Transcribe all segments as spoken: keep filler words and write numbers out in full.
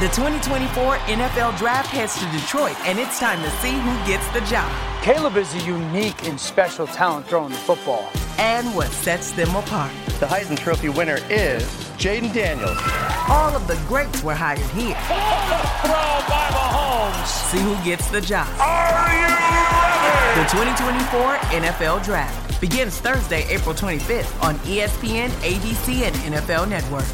The twenty twenty-four N F L Draft heads to Detroit, and it's time to see who gets the job. Caleb is a unique and special talent throwing the football. And what sets them apart. The Heisman Trophy winner is Jaden Daniels. All of the greats were hired here. Throw by Mahomes. See who gets the job. Are you ready? The twenty twenty-four N F L Draft begins Thursday, April twenty-fifth on E S P N, A B C, and N F L Network.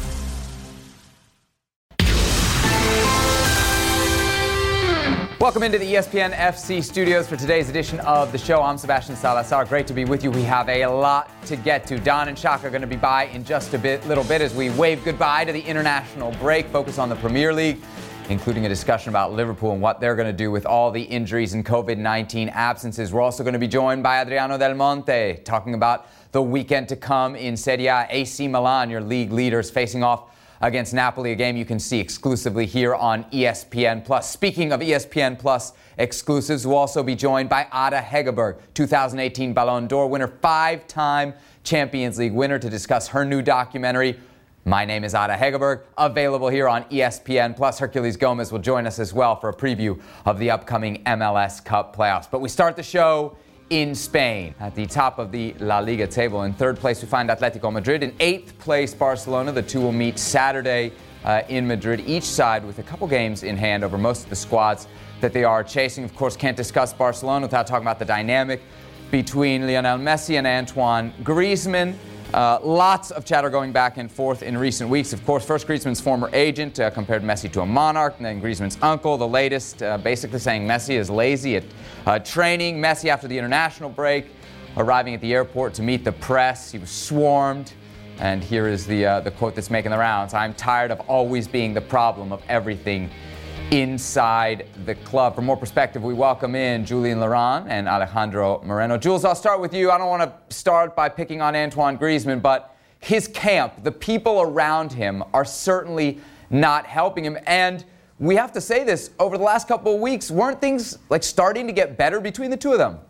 Welcome into the E S P N F C studios for today's edition of the show. I'm Sebastian Salazar. Great to be with you. We have a lot to get to. Don and Shaka are going to be by in just a bit, little bit as we wave goodbye to the international break, focus on the Premier League, including a discussion about Liverpool and what they're going to do with all the injuries and covid nineteen absences. We're also going to be joined by Adriano Del Monte, talking about the weekend to come in Serie A. A C Milan, your league leaders, facing off against Napoli, a game you can see exclusively here on E S P N Plus. Speaking of E S P N Plus exclusives, we'll also be joined by Ada Hegerberg, two thousand eighteen Ballon d'Or winner, five-time Champions League winner, to discuss her new documentary, My Name is Ada Hegerberg, available here on E S P N Plus. Herculez Gomez will join us as well for a preview of the upcoming M L S Cup playoffs. But we start the show in Spain. At the top of the La Liga table, in third place we find Atletico Madrid. In eighth place, Barcelona. The two will meet Saturday uh, in Madrid, each side with a couple games in hand over most of the squads that they are chasing. Of course, can't discuss Barcelona without talking about the dynamic between Lionel Messi and Antoine Griezmann. Uh, lots of chatter going back and forth in recent weeks. Of course, first Griezmann's former agent uh, compared Messi to a monarch, and then Griezmann's uncle, the latest, uh, basically saying Messi is lazy at uh, training. Messi, after the international break, arriving at the airport to meet the press, he was swarmed. And here is the uh, the quote that's making the rounds. "I'm tired of always being the problem of everything inside the club." For more perspective, we welcome in Julian Laurent and Alejandro Moreno. Jules, I'll start with you. I don't want to start by picking on Antoine Griezmann, but his camp, the people around him, are certainly not helping him. And we have to say this, over the last couple of weeks, weren't things like starting to get better between the two of them?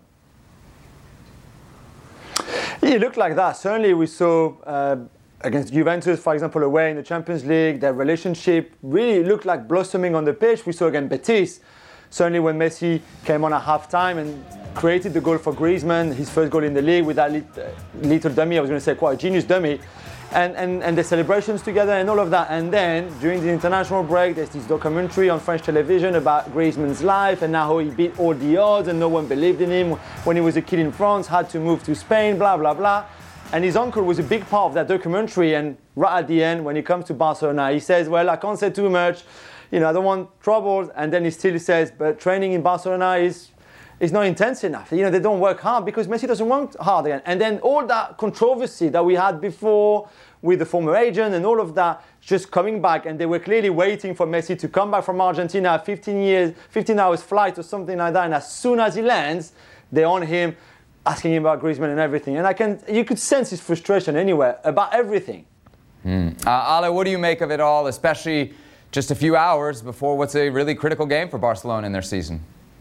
It looked like that. Certainly we saw uh, against Juventus, for example, away in the Champions League, their relationship really looked like blossoming on the pitch. We saw against Betis, certainly when Messi came on at half-time and created the goal for Griezmann, his first goal in the league with that little dummy, I was going to say quite a genius dummy, and, and, and the celebrations together and all of that. And then during the international break, there's this documentary on French television about Griezmann's life and how he beat all the odds and no one believed in him when he was a kid in France, had to move to Spain, blah, blah, blah. And his uncle was a big part of that documentary, and right at the end, when he comes to Barcelona, he says, well, I can't say too much, you know, I don't want troubles, and then he still says, but training in Barcelona is is not intense enough. You know, they don't work hard because Messi doesn't work hard again. And then all that controversy that we had before with the former agent and all of that just coming back, and they were clearly waiting for Messi to come back from Argentina, fifteen years, fifteen hours flight or something like that, and as soon as he lands, they're on him, asking him about Griezmann and everything. And I can, you could sense his frustration anywhere about everything. Mm. Uh, Ale, what do you make of it all, especially just a few hours before what's a really critical game for Barcelona in their season?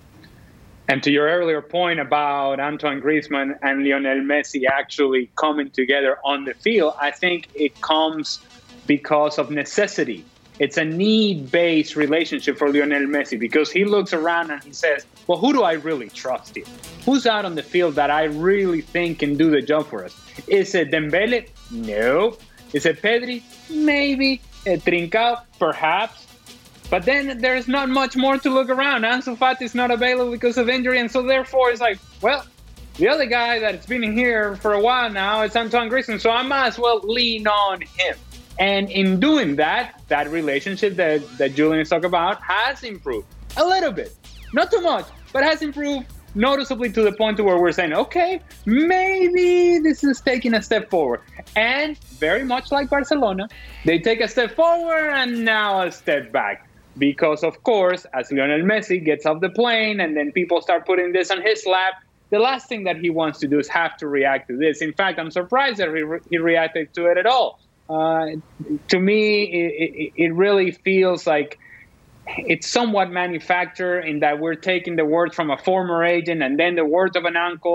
And to your earlier point about Antoine Griezmann and Lionel Messi actually coming together on the field, I think it comes because of necessity. It's a need-based relationship for Lionel Messi because he looks around and he says, well, who do I really trust here? Who's out on the field that I really think can do the job for us? Is it Dembele? No. Is it Pedri? Maybe. Uh, Trincao? Perhaps. But then there's not much more to look around. Ansu Fati is not available because of injury, and so therefore it's like, well, the other guy that's been here for a while now is Antoine Griezmann, so I might as well lean on him. And in doing that, that relationship that, that Julian is talking about has improved a little bit. Not too much, but has improved noticeably to the point to where we're saying, okay, maybe this is taking a step forward. And very much like Barcelona, they take a step forward and now a step back. Because, of course, as Lionel Messi gets off the plane and then people start putting this on his lap, the last thing that he wants to do is have to react to this. In fact, I'm surprised that he, re- he reacted to it at all. Uh, to me, it, it, it really feels like it's somewhat manufactured in that we're taking the words from a former agent and then the words of an uncle, and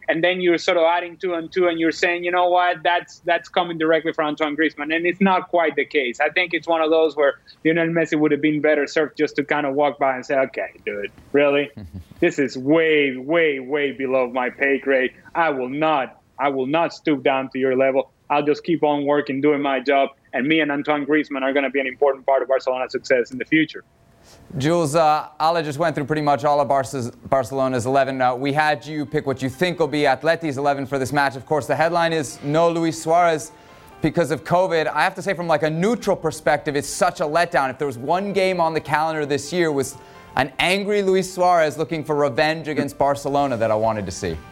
and then you're sort of adding two and two, and you're saying, you know what, that's that's coming directly from Antoine Griezmann, and it's not quite the case. I think it's one of those where Lionel Messi would have been better served just to kind of walk by and say, okay, dude, really? This is way, way, way below my pay grade. I will not, I will not stoop down to your level. I'll just keep on working, doing my job, and me and Antoine Griezmann are going to be an important part of Barcelona's success in the future. Jules, uh, Ale just went through pretty much all of Barca's, Barcelona's eleven. Uh, we had you pick what you think will be Atleti's eleven for this match. Of course, the headline is no Luis Suarez because of COVID. I have to say, from like a neutral perspective, it's such a letdown. If there was one game on the calendar this year, it was an angry Luis Suarez looking for revenge against Barcelona that I wanted to see.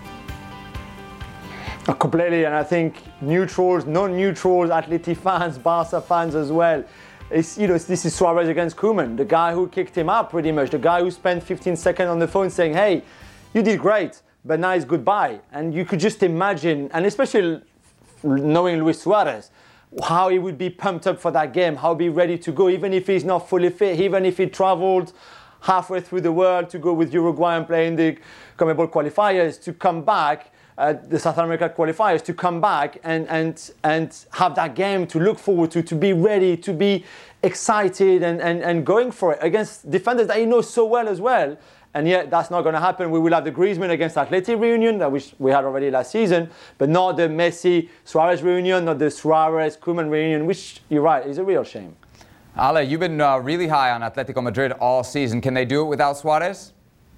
Completely, and I think neutrals, non-neutrals, Atleti fans, Barca fans as well. It's, you know, this is Suarez against Koeman, the guy who kicked him up pretty much, the guy who spent fifteen seconds on the phone saying, hey, you did great, but now it's goodbye. And you could just imagine, and especially knowing Luis Suarez, how he would be pumped up for that game, how he'd be ready to go, even if he's not fully fit, even if he traveled halfway through the world to go with Uruguay and play in the CONMEBOL qualifiers, to come back, Uh, the South America qualifiers, to come back and, and, and have that game to look forward to, to be ready, to be excited and, and, and going for it against defenders that he knows so well as well. And yet that's not going to happen. We will have the Griezmann against Atleti reunion that we, we had already last season, but not the Messi-Suarez reunion, not the Suarez-Koeman reunion, which, you're right, is a real shame. Ale, you've been uh, really high on Atletico Madrid all season. Can they do it without Suarez?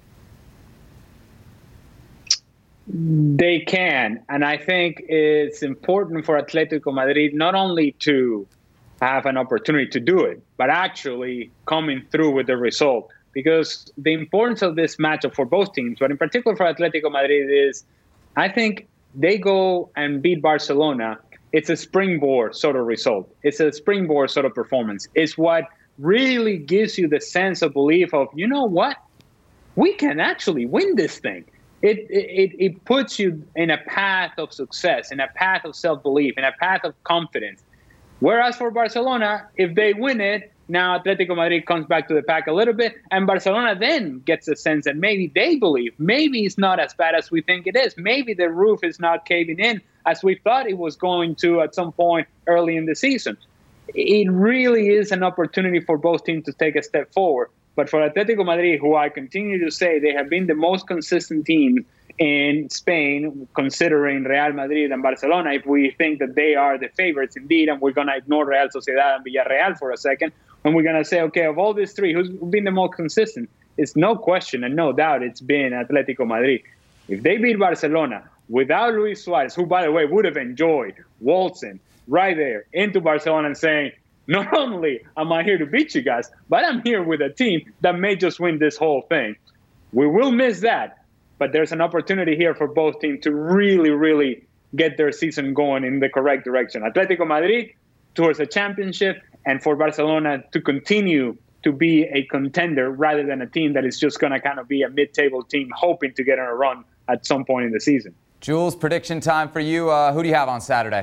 They can, and I think it's important for Atletico Madrid not only to have an opportunity to do it, but actually coming through with the result. Because the importance of this matchup for both teams, but in particular for Atletico Madrid, is I think they go and beat Barcelona. It's a springboard sort of result. It's a springboard sort of performance. It's what really gives you the sense of belief of, you know what, we can actually win this thing. It, it it puts you in a path of success, in a path of self-belief, in a path of confidence. Whereas for Barcelona, if they win it, now Atletico Madrid comes back to the pack a little bit, and Barcelona then gets a sense that maybe they believe, maybe it's not as bad as we think it is. Maybe the roof is not caving in as we thought it was going to at some point early in the season. It really is an opportunity for both teams to take a step forward. But for Atletico Madrid, who I continue to say they have been the most consistent team in Spain, considering Real Madrid and Barcelona, if we think that they are the favorites indeed, and we're going to ignore Real Sociedad and Villarreal for a second, and we're going to say, okay, of all these three, who's been the most consistent? It's no question and no doubt it's been Atletico Madrid. If they beat Barcelona without Luis Suarez, who, by the way, would have enjoyed waltzing right there into Barcelona and saying, not only am I here to beat you guys, but I'm here with a team that may just win this whole thing. We will miss that, but there's an opportunity here for both teams to really, really get their season going in the correct direction. Atletico Madrid towards a championship, and for Barcelona to continue to be a contender rather than a team that is just going to kind of be a mid-table team hoping to get on a run at some point in the season. Jules, prediction time for you. Uh, who do you have on Saturday?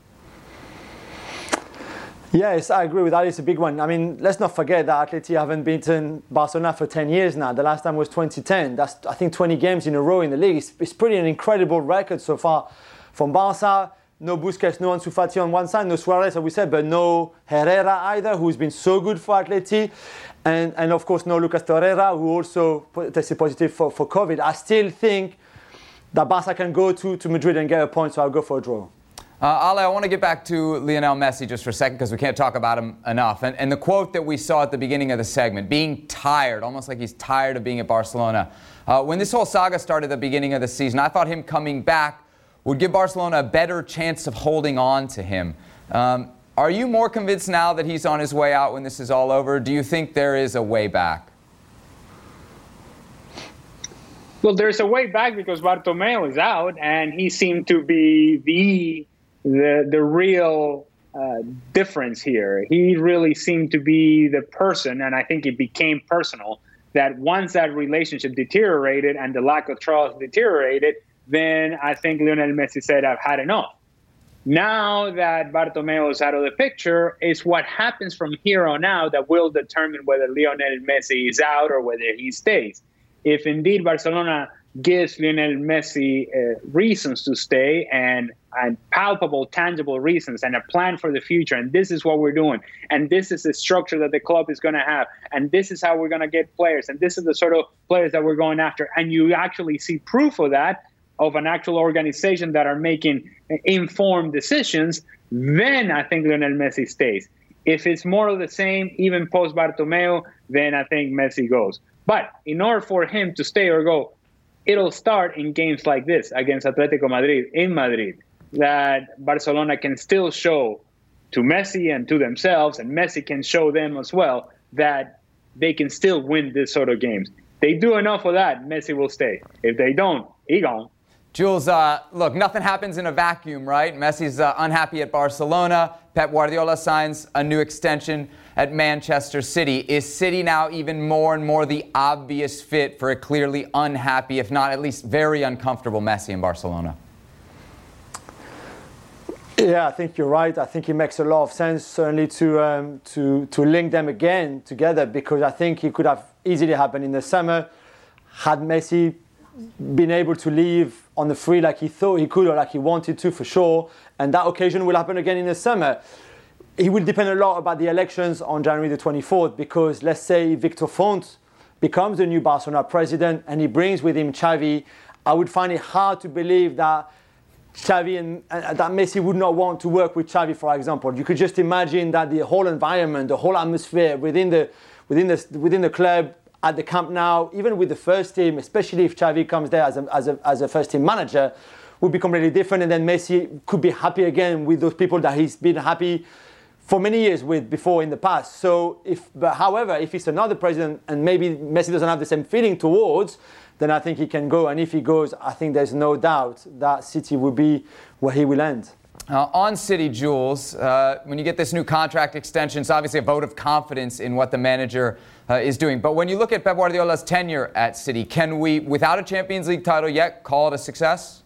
Yes, I agree with that. It's a big one. I mean, let's not forget that Atleti haven't beaten Barcelona for ten years now. The last time was twenty ten. That's, I think, twenty games in a row in the league. It's, it's pretty an incredible record so far from Barca. No Busquets, no Ansu Fati on one side, no Suarez, as we said, but no Herrera either, who's been so good for Atleti. And, and of course, no Lucas Torreira, who also tested positive for, for COVID. I still think that Barca can go to, to Madrid and get a point, so I'll go for a draw. Uh, Ale, I want to get back to Lionel Messi just for a second because we can't talk about him enough. And, and the quote that we saw at the beginning of the segment, being tired, almost like he's tired of being at Barcelona. Uh, when this whole saga started at the beginning of the season, I thought him coming back would give Barcelona a better chance of holding on to him. Um, are you more convinced now that he's on his way out when this is all over? Do you think there is a way back? Well, there's a way back because Bartomeu is out, and he seemed to be the the the real uh, difference here. He really seemed to be the person, and I think it became personal, that once that relationship deteriorated and the lack of trust deteriorated, then I think Lionel Messi said, I've had enough. Now that Bartomeu is out of the picture, it's what happens from here on out that will determine whether Lionel Messi is out or whether he stays. If indeed Barcelona gives Lionel Messi uh, reasons to stay and, and palpable, tangible reasons and a plan for the future. And this is what we're doing. And this is the structure that the club is going to have. And this is how we're going to get players. And this is the sort of players that we're going after. And you actually see proof of that, of an actual organization that are making informed decisions. Then I think Lionel Messi stays. If it's more of the same, even post-Bartomeu, then I think Messi goes. But in order for him to stay or go, it'll start in games like this against Atletico Madrid in Madrid, that Barcelona can still show to Messi and to themselves, and Messi can show them as well, that they can still win this sort of games. They do enough of that, Messi will stay. If they don't, he gone. Jules, uh, look, nothing happens in a vacuum, right? Messi's uh, unhappy at Barcelona. Pep Guardiola signs a new extension at Manchester City. Is City now even more and more the obvious fit for a clearly unhappy, if not at least very uncomfortable Messi in Barcelona? Yeah, I think you're right. I think it makes a lot of sense, certainly, to um, to to link them again together, because I think it could have easily happened in the summer had Messi been able to leave on the free like he thought he could or like he wanted to, for sure. And that occasion will happen again in the summer. It will depend a lot about the elections on January the twenty-fourth, because let's say Victor Font becomes the new Barcelona president and he brings with him Xavi, I would find it hard to believe that Xavi and, and that Messi would not want to work with Xavi, for example. You could just imagine that the whole environment, the whole atmosphere within the within the within the club, at the Camp Nou, even with the first team, especially if Xavi comes there as a, as a, as a first team manager, would be completely different. And then Messi could be happy again with those people that he's been happy for many years with before in the past. So if, but however, if it's another president and maybe Messi doesn't have the same feeling towards, then I think he can go. And if he goes, I think there's no doubt that City will be where he will end. Uh, on City, Jules, uh, when you get this new contract extension, it's obviously a vote of confidence in what the manager uh, is doing. But when you look at Pep Guardiola's tenure at City, can we, without a Champions League title yet, call it a success?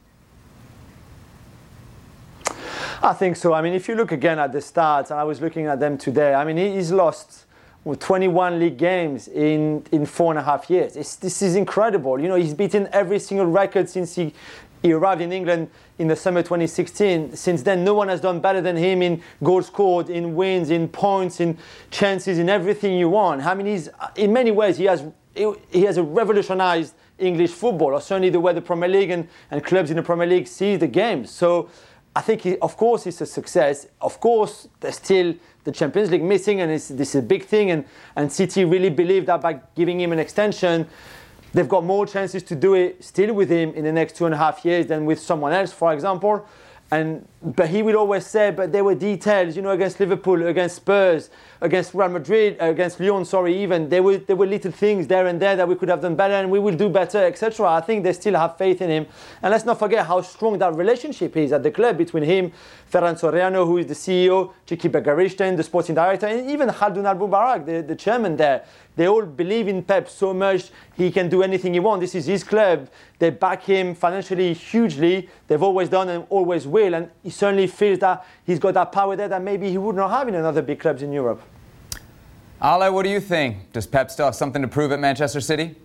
I think so. I mean, if you look again at the stats, and I was looking at them today, I mean, he's lost twenty-one league games in, in four and a half years. It's, this is incredible. You know, he's beaten every single record since he He arrived in England in the summer twenty sixteen. Since then, no one has done better than him in goals scored, in wins, in points, in chances, in everything you want. I mean, he's, in many ways, he has he has a revolutionized English football, or certainly the way the Premier League and, and clubs in the Premier League see the game. So I think, he, of course, it's a success. Of course, there's still the Champions League missing, and it's, this is a big thing. And, and City really believe that by giving him an extension, they've got more chances to do it still with him in the next two and a half years than with someone else, for example. And but he will always say, but there were details, you know, against Liverpool, against Spurs, against Real Madrid, against Lyon, sorry, even. There were there were little things there and there that we could have done better and we will do better, et cetera. I think they still have faith in him. And let's not forget how strong that relationship is at the club between him, Ferran Soriano, who is the C E O, Chiki Begarishten, the sporting director, and even Khaldoun Al-Mubarak, the, the chairman there. They all believe in Pep so much, he can do anything he wants. This is his club. They back him financially hugely. They've always done and always will. And he certainly feels that he's got that power there that maybe he would not have in another big clubs in Europe. Ale, what do you think? Does Pep still have something to prove at Manchester City?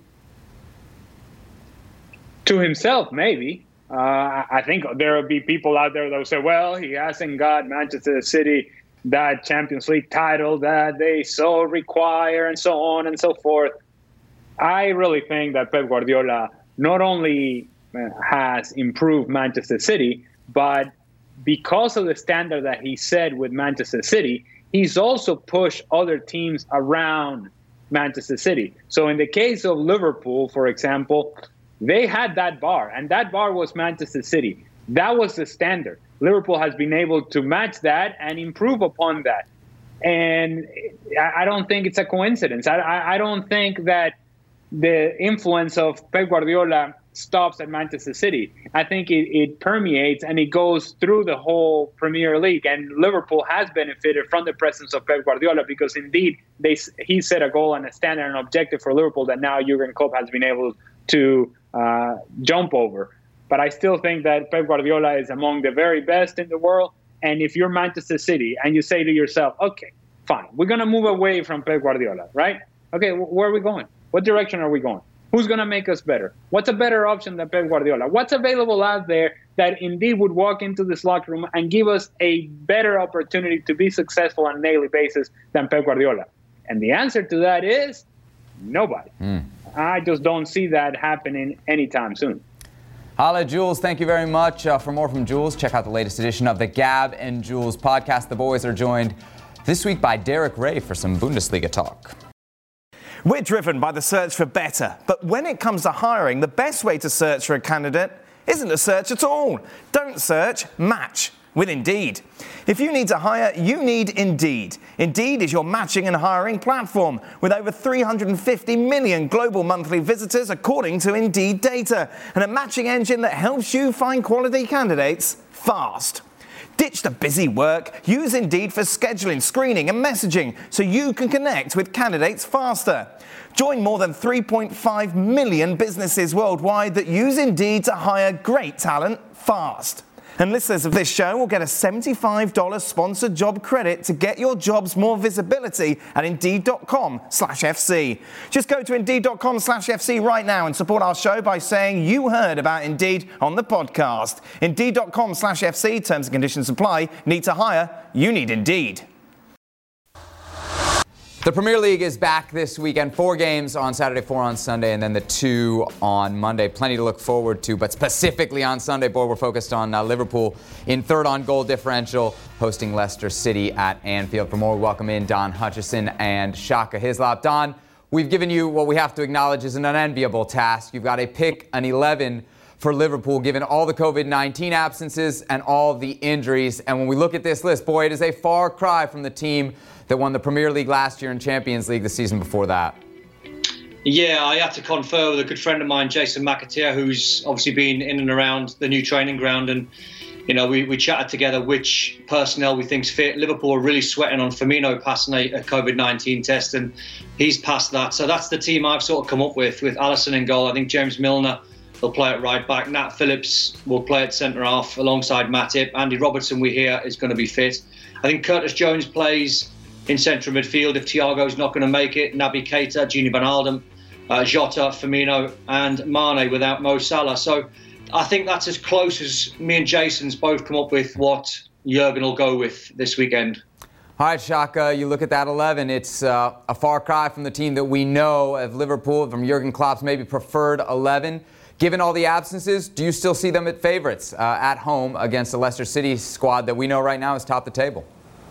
To himself, maybe. Uh, I think there will be people out there that will say, well, he hasn't got Manchester City that Champions League title that they so require, and so on and so forth. I really think that Pep Guardiola not only has improved Manchester City, but because of the standard that he set with Manchester City, he's also pushed other teams around Manchester City. So in the case of Liverpool, for example, they had that bar, and that bar was Manchester City. That was the standard. Liverpool has been able to match that and improve upon that. And I don't think it's a coincidence. I, I don't think that the influence of Pep Guardiola stops at Manchester City. I think it, it permeates and it goes through the whole Premier League. And Liverpool has benefited from the presence of Pep Guardiola because, indeed, they he set a goal and a standard and objective for Liverpool that now Jurgen Klopp has been able to uh, jump over. But I still think that Pep Guardiola is among the very best in the world. And if you're Manchester City and you say to yourself, okay, fine, we're going to move away from Pep Guardiola, right? Okay, where are we going? What direction are we going? Who's going to make us better? What's a better option than Pep Guardiola? What's available out there that indeed would walk into this locker room and give us a better opportunity to be successful on a daily basis than Pep Guardiola? And the answer to that is nobody. Mm. I just don't see that happening anytime soon. Hala, Jules, thank you very much. Uh, for more from Jules, check out the latest edition of the Gab and Jules podcast. The boys are joined this week by Derek Ray for some Bundesliga talk. We're driven by the search for better, but when it comes to hiring, the best way to search for a candidate isn't to search at all. Don't search, match with Indeed. If you need to hire, you need Indeed. Indeed is your matching and hiring platform with over three hundred fifty million global monthly visitors according to Indeed data, and a matching engine that helps you find quality candidates fast. Ditch the busy work. Use Indeed for scheduling, screening and messaging so you can connect with candidates faster. Join more than three point five million businesses worldwide that use Indeed to hire great talent fast. And listeners of this show will get a seventy-five dollars sponsored job credit to get your jobs more visibility at Indeed.com slash FC. Just go to Indeed.com slash FC right now and support our show by saying you heard about Indeed on the podcast. Indeed.com slash FC. Terms and conditions apply. Need to hire? You need Indeed. The Premier League is back this weekend. Four games on Saturday, four on Sunday, and then the two on Monday. Plenty to look forward to, but specifically on Sunday, boy, we're focused on uh, Liverpool in third on goal differential, hosting Leicester City at Anfield. For more, we welcome in Don Hutchison and Shaka Hislop. Don, we've given you what we have to acknowledge is an unenviable task. You've got to pick an eleven for Liverpool, given all the covid nineteen absences and all the injuries. And when we look at this list, boy, it is a far cry from the team that won the Premier League last year and Champions League the season before that. Yeah, I had to confer with a good friend of mine, Jason McAteer, who's obviously been in and around the new training ground. And, you know, we, we chatted together which personnel we think's fit. Liverpool are really sweating on Firmino passing a, a covid nineteen test, and he's passed that. So that's the team I've sort of come up with, with Alisson in goal. I think James Milner will play at right back. Nat Phillips will play at centre-half alongside Matip. Andy Robertson, we hear, is going to be fit. I think Curtis Jones plays in central midfield if Thiago's not going to make it. Naby Keita, Gini Wijnaldum, uh, Jota, Firmino and Mane without Mo Salah. So I think that's as close as me and Jason's both come up with what Jurgen will go with this weekend. All right, Shaka, you look at that eleven. It's uh, a far cry from the team that we know of Liverpool, from Jurgen Klopp's maybe preferred eleven. Given all the absences, do you still see them at favorites uh, at home against the Leicester City squad that we know right now is top the table?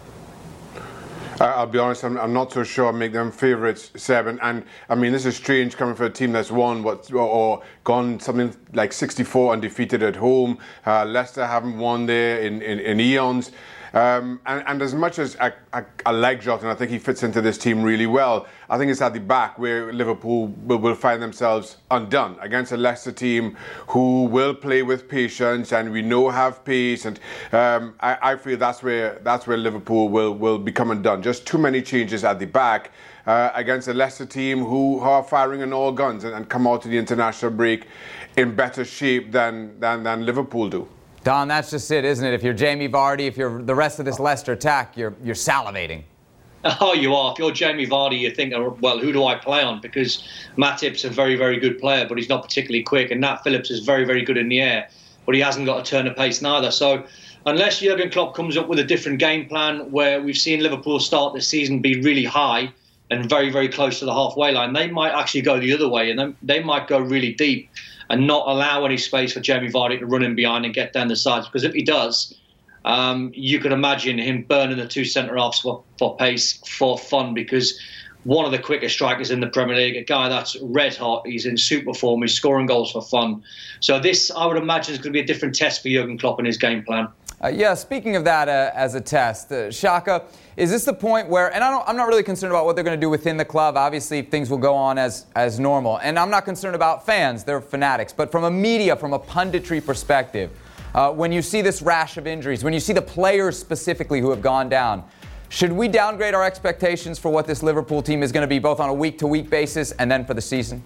I'll be honest, I'm, I'm not so sure I make them favourites, Seb. And, and I mean, this is strange coming from a team that's won what or, or gone something like sixty-four undefeated at home. Uh, Leicester haven't won there in, in, in eons. Um, and, and as much as I, I, I like Jota, and I think he fits into this team really well, I think it's at the back where Liverpool will, will find themselves undone against a Leicester team who will play with patience and we know have pace. And um, I, I feel that's where that's where Liverpool will, will become undone. Just too many changes at the back uh, against a Leicester team who are firing on all guns and, and come out to the international break in better shape than than, than Liverpool do. Don, that's just it, isn't it? If you're Jamie Vardy, if you're the rest of this Leicester attack, you're you're salivating. Oh, you are. If you're Jamie Vardy, you think, well, who do I play on? Because Matip's a very, very good player, but he's not particularly quick. And Nat Phillips is very, very good in the air, but he hasn't got a turn of pace neither. So unless Jurgen Klopp comes up with a different game plan where we've seen Liverpool start this season be really high and very, very close to the halfway line, they might actually go the other way and they might go really deep and not allow any space for Jamie Vardy to run in behind and get down the sides. Because if he does, um, you can imagine him burning the two centre-halves for, for pace, for fun, because one of the quickest strikers in the Premier League, a guy that's red hot, he's in super form, he's scoring goals for fun. So this, I would imagine, is going to be a different test for Jurgen Klopp and his game plan. Uh, yeah, speaking of that uh, as a test, uh, Shaka, is this the point where, and I don't, I'm not really concerned about what they're going to do within the club. Obviously, things will go on as, as normal. And I'm not concerned about fans. They're fanatics. But from a media, from a punditry perspective, uh, when you see this rash of injuries, when you see the players specifically who have gone down, should we downgrade our expectations for what this Liverpool team is going to be, both on a week-to-week basis and then for the season?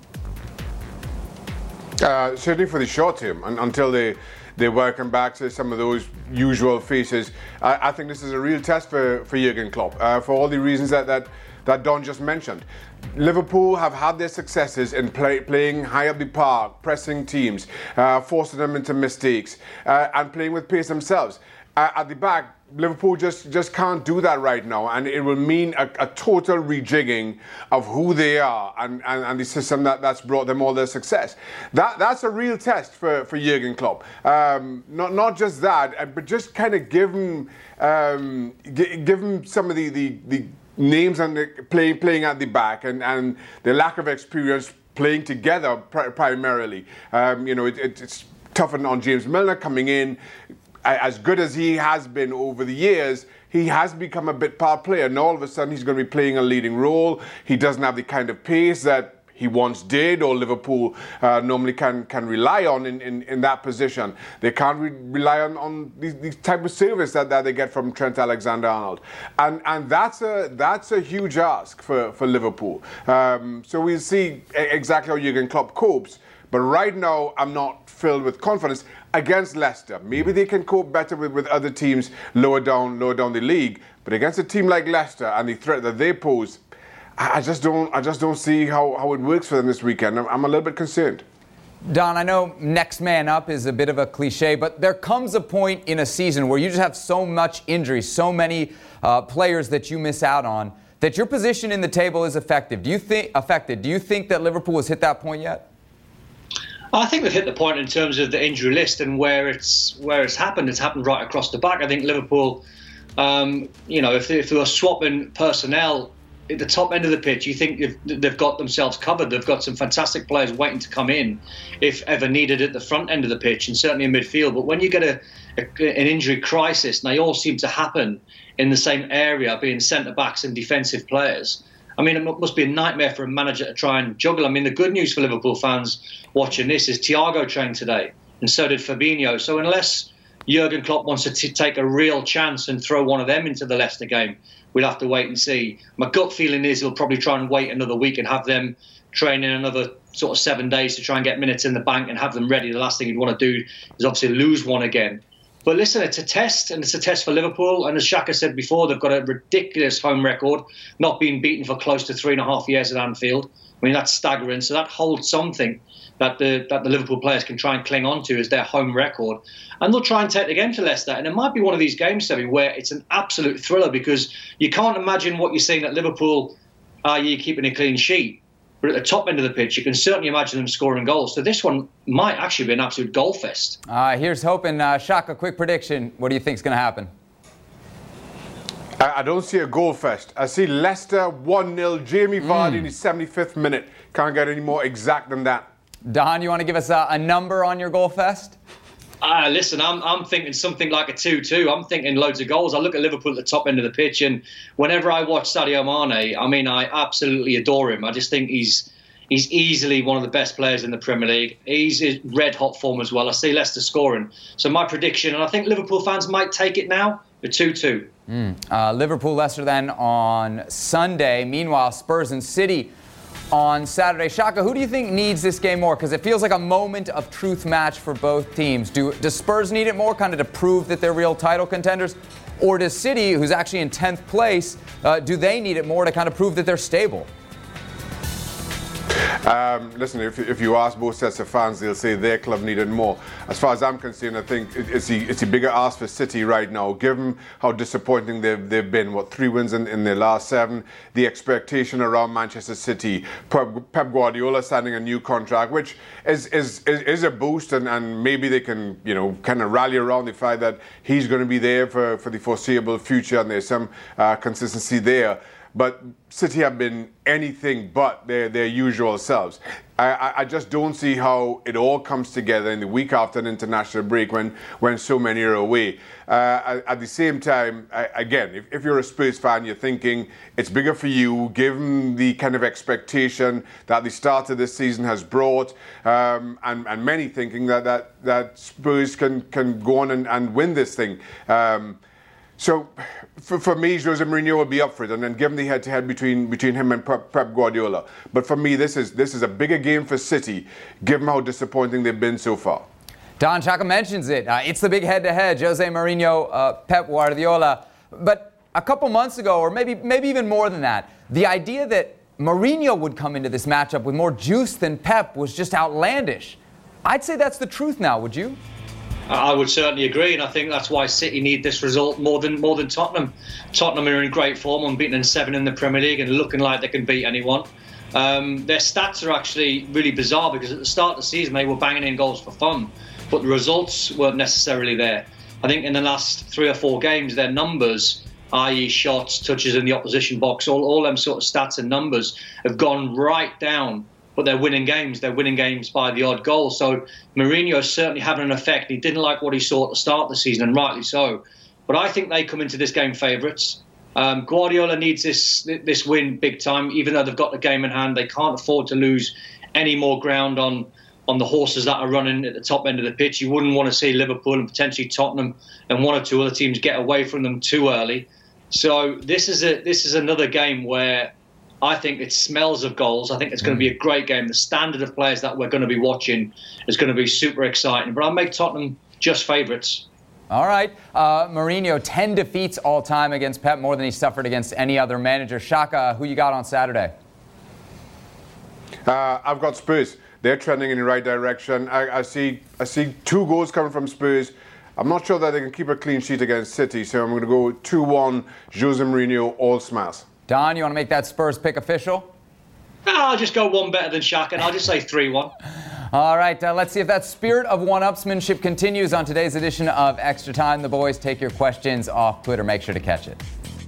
Uh, certainly for the short term, un- until they... they welcome back to some of those usual faces. I, I think this is a real test for, for Jurgen Klopp, uh, for all the reasons that, that that Don just mentioned. Liverpool have had their successes in play, playing high up the park, pressing teams, uh, forcing them into mistakes, uh, and playing with pace themselves. Uh, at the back, Liverpool just, just can't do that right now, and it will mean a, a total rejigging of who they are and, and, and the system that, that's brought them all their success. That That's a real test for, for Jurgen Klopp. Um, not, not just that, but just kind of give him, um, g- give him some of the, the, the names and the play, playing at the back and, and the lack of experience playing together pr- primarily. Um, you know, it, it, it's toughened on James Milner coming in. As good as he has been over the years, he has become a bit part player. And all of a sudden, he's going to be playing a leading role. He doesn't have the kind of pace that he once did, or Liverpool uh, normally can can rely on in, in, in that position. They can't re- rely on, on these, these type of service that, that they get from Trent Alexander-Arnold. And and that's a that's a huge ask for, for Liverpool. Um, so we'll see exactly how Jurgen Klopp copes. But right now, I'm not filled with confidence against Leicester. Maybe they can cope better with, with other teams lower down, lower down the league. But against a team like Leicester and the threat that they pose, I just don't, I just don't see how, how it works for them this weekend. I'm, I'm a little bit concerned. Don, I know next man up is a bit of a cliche, but there comes a point in a season where you just have so much injury, so many uh, players that you miss out on, that your position in the table is effective. Do you think affected? Do you think that Liverpool has hit that point yet? I think they've hit the point in terms of the injury list and where it's where it's happened. It's happened right across the back. I think Liverpool, um, you know, if they, if they were swapping personnel at the top end of the pitch, you think they've, they've got themselves covered. They've got some fantastic players waiting to come in if ever needed at the front end of the pitch and certainly in midfield. But when you get a, a an injury crisis, and they all seem to happen in the same area, being centre-backs and defensive players, I mean, it must be a nightmare for a manager to try and juggle. I mean, the good news for Liverpool fans watching this is Thiago trained today, and so did Fabinho. So unless Jurgen Klopp wants to t- take a real chance and throw one of them into the Leicester game, we'll have to wait and see. My gut feeling is he'll probably try and wait another week and have them training another sort of seven days to try and get minutes in the bank and have them ready. The last thing he'd want to do is obviously lose one again. But listen, it's a test, and it's a test for Liverpool. And as Shaka said before, they've got a ridiculous home record, not being beaten for close to three and a half years at Anfield. I mean, that's staggering. So that holds something that the that the Liverpool players can try and cling on to as their home record. And they'll try and take the game to Leicester. And it might be one of these games, Sebi, where it's an absolute thriller, because you can't imagine what you're seeing at Liverpool, that is keeping a clean sheet. But at the top end of the pitch, you can certainly imagine them scoring goals. So this one might actually be an absolute goal fest. Uh, here's hoping. Uh, Shaka, quick prediction. What do you think is going to happen? I, I don't see a goal fest. I see Leicester one nil, Jamie Vardy mm. in the seventy-fifth minute. Can't get any more exact than that. Don, you want to give us a, a number on your goal fest? Uh, listen, I'm I'm thinking something like a two two. I'm thinking loads of goals. I look at Liverpool at the top end of the pitch, and whenever I watch Sadio Mane, I mean, I absolutely adore him. I just think he's he's easily one of the best players in the Premier League. He's in red hot form as well. I see Leicester scoring. So my prediction, and I think Liverpool fans might take it now, a two two. Mm. Uh, Liverpool-Leicester then on Sunday. Meanwhile, Spurs and City on Saturday. Shaka, who do you think needs this game more? Because it feels like a moment of truth match for both teams. Do does Spurs need it more, kind of to prove that they're real title contenders? Or does City, who's actually in tenth place, uh, do they need it more to kind of prove that they're stable? Um, listen, if, if you ask both sets of fans, they'll say their club needed more. As far as I'm concerned, I think it's the, it's a bigger ask for City right now, given how disappointing they've, they've been. What, three wins in, in their last seven? The expectation around Manchester City. Pep, Pep Guardiola signing a new contract, which is is, is, is a boost, and, and maybe they can, you know, kind of rally around the fact that he's going to be there for, for the foreseeable future, and there's some uh, consistency there. But City have been anything but their, their usual selves. I, I just don't see how it all comes together in the week after an international break when, when so many are away. Uh, at the same time, I, again, if, if you're a Spurs fan, you're thinking it's bigger for you, given the kind of expectation that the start of this season has brought, um, and, and many thinking that, that, that Spurs can, can go on and, and win this thing. Um, So, for, for me, Jose Mourinho will be up for it, and then given the head-to-head between between him and Pep, Pep Guardiola. But for me, this is this is a bigger game for City, given how disappointing they've been so far. Don Chaka mentions it. Uh, it's the big head-to-head, Jose Mourinho, uh, Pep Guardiola. But a couple months ago, or maybe maybe even more than that, the idea that Mourinho would come into this matchup with more juice than Pep was just outlandish. I'd say that's the truth now, would you? I would certainly agree, and I think that's why City need this result more than more than Tottenham. Tottenham are in great form, unbeaten in seven in the Premier League and looking like they can beat anyone. Um, their stats are actually really bizarre because at the start of the season they were banging in goals for fun, but the results weren't necessarily there. I think in the last three or four games, their numbers, that is shots, touches in the opposition box, all, all them sort of stats and numbers have gone right down. But they're winning games. They're winning games by the odd goal. So Mourinho is certainly having an effect. He didn't like what he saw at the start of the season, and rightly so. But I think they come into this game favourites. Um, Guardiola needs this this win big time, even though they've got the game in hand. They can't afford to lose any more ground on, on the horses that are running at the top end of the pitch. You wouldn't want to see Liverpool and potentially Tottenham and one or two other teams get away from them too early. So this is a this is another game where I think it smells of goals. I think it's going to be a great game. The standard of players that we're going to be watching is going to be super exciting. But I'll make Tottenham just favourites. All right. Uh, Mourinho, ten defeats all time against Pep, more than he suffered against any other manager. Shaka, who you got on Saturday? Uh, I've got Spurs. They're trending in the right direction. I, I see I see two goals coming from Spurs. I'm not sure that they can keep a clean sheet against City, so I'm going to go two one, Jose Mourinho, all smiles. Don, you want to make that Spurs pick official? I'll just go one better than Shaq, and I'll just say three one. All right, uh, let's see if that spirit of one-upsmanship continues on today's edition of Extra Time. The boys take your questions off Twitter. Make sure to catch it.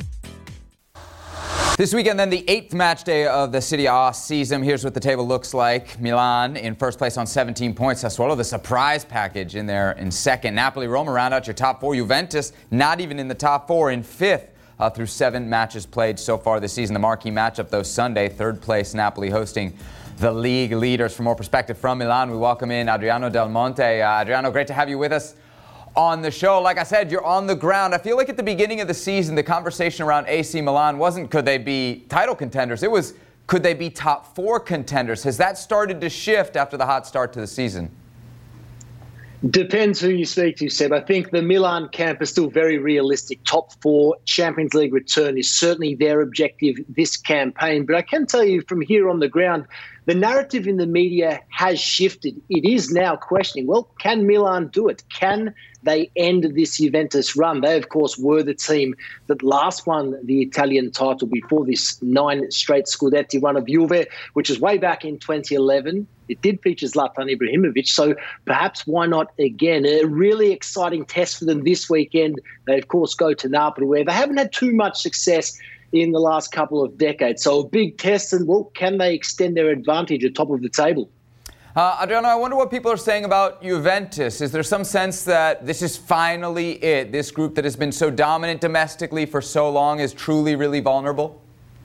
This weekend, then, the eighth match day of the Serie A season. Here's what the table looks like. Milan in first place on seventeen points. Sassuolo, the surprise package, in there in second. Napoli, Roma round out your top four. Juventus, not even in the top four, in fifth. Uh, through seven matches played so far this season. The marquee matchup, though, Sunday, third place, Napoli hosting the league leaders. For more perspective from Milan, we welcome in Adriano Del Monte. Uh, Adriano, great to have you with us on the show. Like I said, you're on the ground. I feel like at the beginning of the season, the conversation around A C Milan wasn't could they be title contenders. It was could they be top four contenders. Has that started to shift after the hot start to the season? Depends who you speak to, Seb. I think the Milan camp is still very realistic. Top four Champions League return is certainly their objective this campaign. But I can tell you from here on the ground, the narrative in the media has shifted. It is now questioning, well, can Milan do it? Can they end this Juventus run? They, of course, were the team that last won the Italian title before this nine straight Scudetti run of Juve, which was way back in twenty eleven. It did feature Zlatan Ibrahimovic, so perhaps why not again? A really exciting test for them this weekend. They, of course, go to Napoli, where they haven't had too much success in the last couple of decades. So a big test, and, well, can they extend their advantage at top of the table? Uh, Adriano, I wonder what people are saying about Juventus. Is there some sense that this is finally it? This group that has been so dominant domestically for so long is truly, really vulnerable?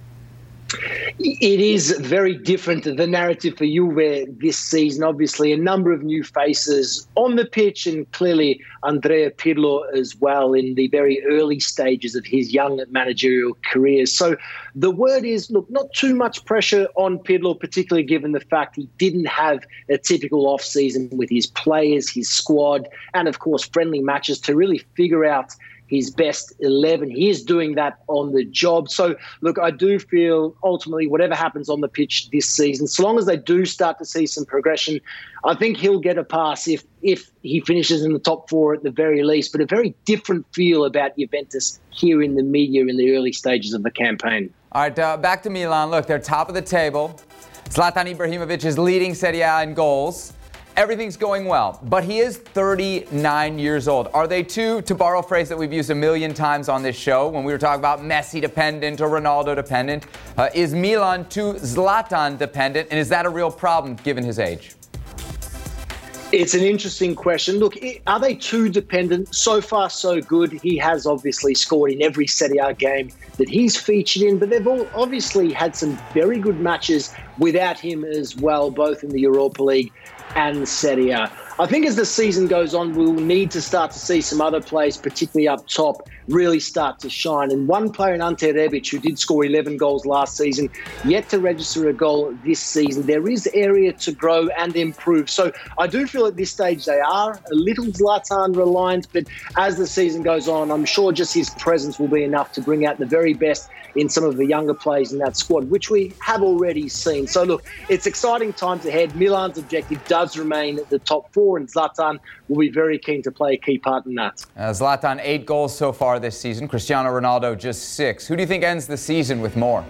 It is very different, the narrative for Juve this season. Obviously, a number of new faces on the pitch, and clearly Andrea Pirlo as well in the very early stages of his young managerial career. So the word is, look, not too much pressure on Pirlo, particularly given the fact he didn't have a typical off-season with his players, his squad, and, of course, friendly matches to really figure out his best eleven. He is doing that on the job. So, look, I do feel ultimately whatever happens on the pitch this season, so long as they do start to see some progression, I think he'll get a pass if if he finishes in the top four at the very least. But a very different feel about Juventus here in the media in the early stages of the campaign. All right, uh, back to Milan. Look, they're top of the table. Zlatan Ibrahimovic is leading Serie A in goals. Everything's going well, but he is thirty-nine years old. Are they too, to borrow a phrase that we've used a million times on this show when we were talking about Messi dependent or Ronaldo dependent, uh, is Milan too Zlatan dependent, and is that a real problem given his age? It's an interesting question. Look, are they too dependent? So far, so good. He has obviously scored in every Serie A game that he's featured in, but they've all obviously had some very good matches without him as well, both in the Europa League and Serie A. I think as the season goes on, we'll need to start to see some other players, particularly up top, really start to shine. And one player in Ante Rebic, who did score eleven goals last season, yet to register a goal this season. There is area to grow and improve. So I do feel at this stage they are a little Zlatan reliant, but as the season goes on, I'm sure just his presence will be enough to bring out the very best in some of the younger players in that squad, which we have already seen. So look, it's exciting times ahead. Milan's objective does remain at the top four, and Zlatan will be very keen to play a key part in that. Uh, Zlatan, eight goals so far this season. Cristiano Ronaldo, just six. Who do you think ends the season with more?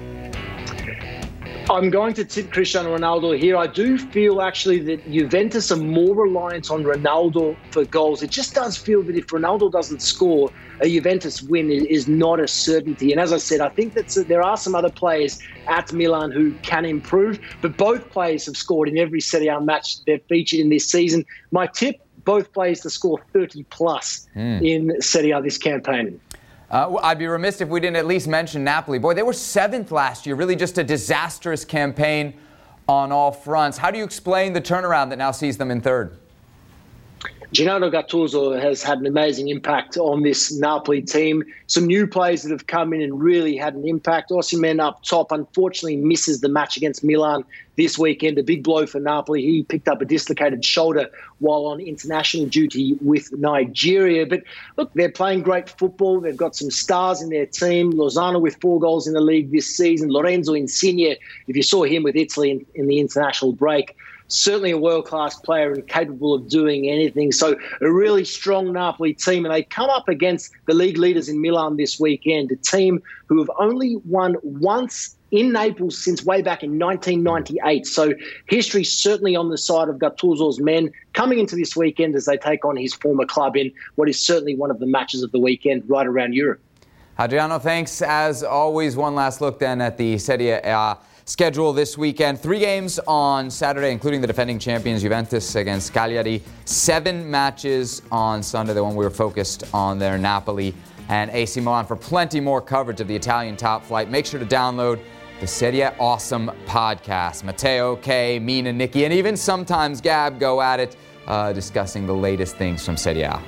I'm going to tip Cristiano Ronaldo here. I do feel actually that Juventus are more reliant on Ronaldo for goals. It just does feel that if Ronaldo doesn't score, a Juventus win is not a certainty. And as I said, I think that there are some other players at Milan who can improve, but both players have scored in every Serie A match they've featured in this season. My tip, both players to score thirty plus mm. in Serie A this campaign. Uh, I'd be remiss if we didn't at least mention Napoli. Boy, they were seventh last year. Really just a disastrous campaign on all fronts. How do you explain the turnaround that now sees them in third? Gennaro Gattuso has had an amazing impact on this Napoli team. Some new players that have come in and really had an impact. Osimhen up top, unfortunately misses the match against Milan this weekend. A big blow for Napoli. He picked up a dislocated shoulder while on international duty with Nigeria. But look, they're playing great football. They've got some stars in their team. Lozano with four goals in the league this season. Lorenzo Insigne, if you saw him with Italy in, in the international break, certainly a world-class player and capable of doing anything. So a really strong Napoli team, and they come up against the league leaders in Milan this weekend, a team who have only won once in Naples since way back in nineteen ninety-eight. So history certainly on the side of Gattuso's men coming into this weekend as they take on his former club in what is certainly one of the matches of the weekend right around Europe. Adriano, thanks. As always, one last look then at the Serie A schedule this weekend. Three games on Saturday, including the defending champions Juventus against Cagliari. Seven matches on Sunday, the one we were focused on there, Napoli and A C Milan. For plenty more coverage of the Italian top flight, make sure to download the Serie A Awesome podcast. Matteo, Kay, Mina, Nikki, and even sometimes Gab go at it, uh, discussing the latest things from Serie A.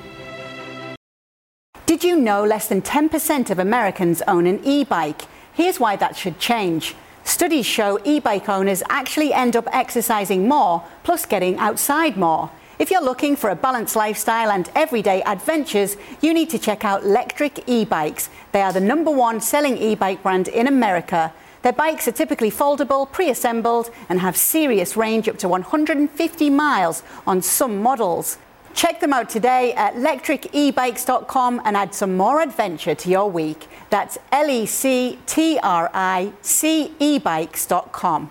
Did you know less than ten percent of Americans own an e-bike? Here's why that should change. Studies show e-bike owners actually end up exercising more, plus getting outside more. If you're looking for a balanced lifestyle and everyday adventures, you need to check out Lectric e-bikes. They are the number one selling e-bike brand in America. Their bikes are typically foldable, pre-assembled, and have serious range up to one hundred fifty miles on some models. Check them out today at lectric e bikes dot com and add some more adventure to your week. That's L E C T R I C e bikes dot com.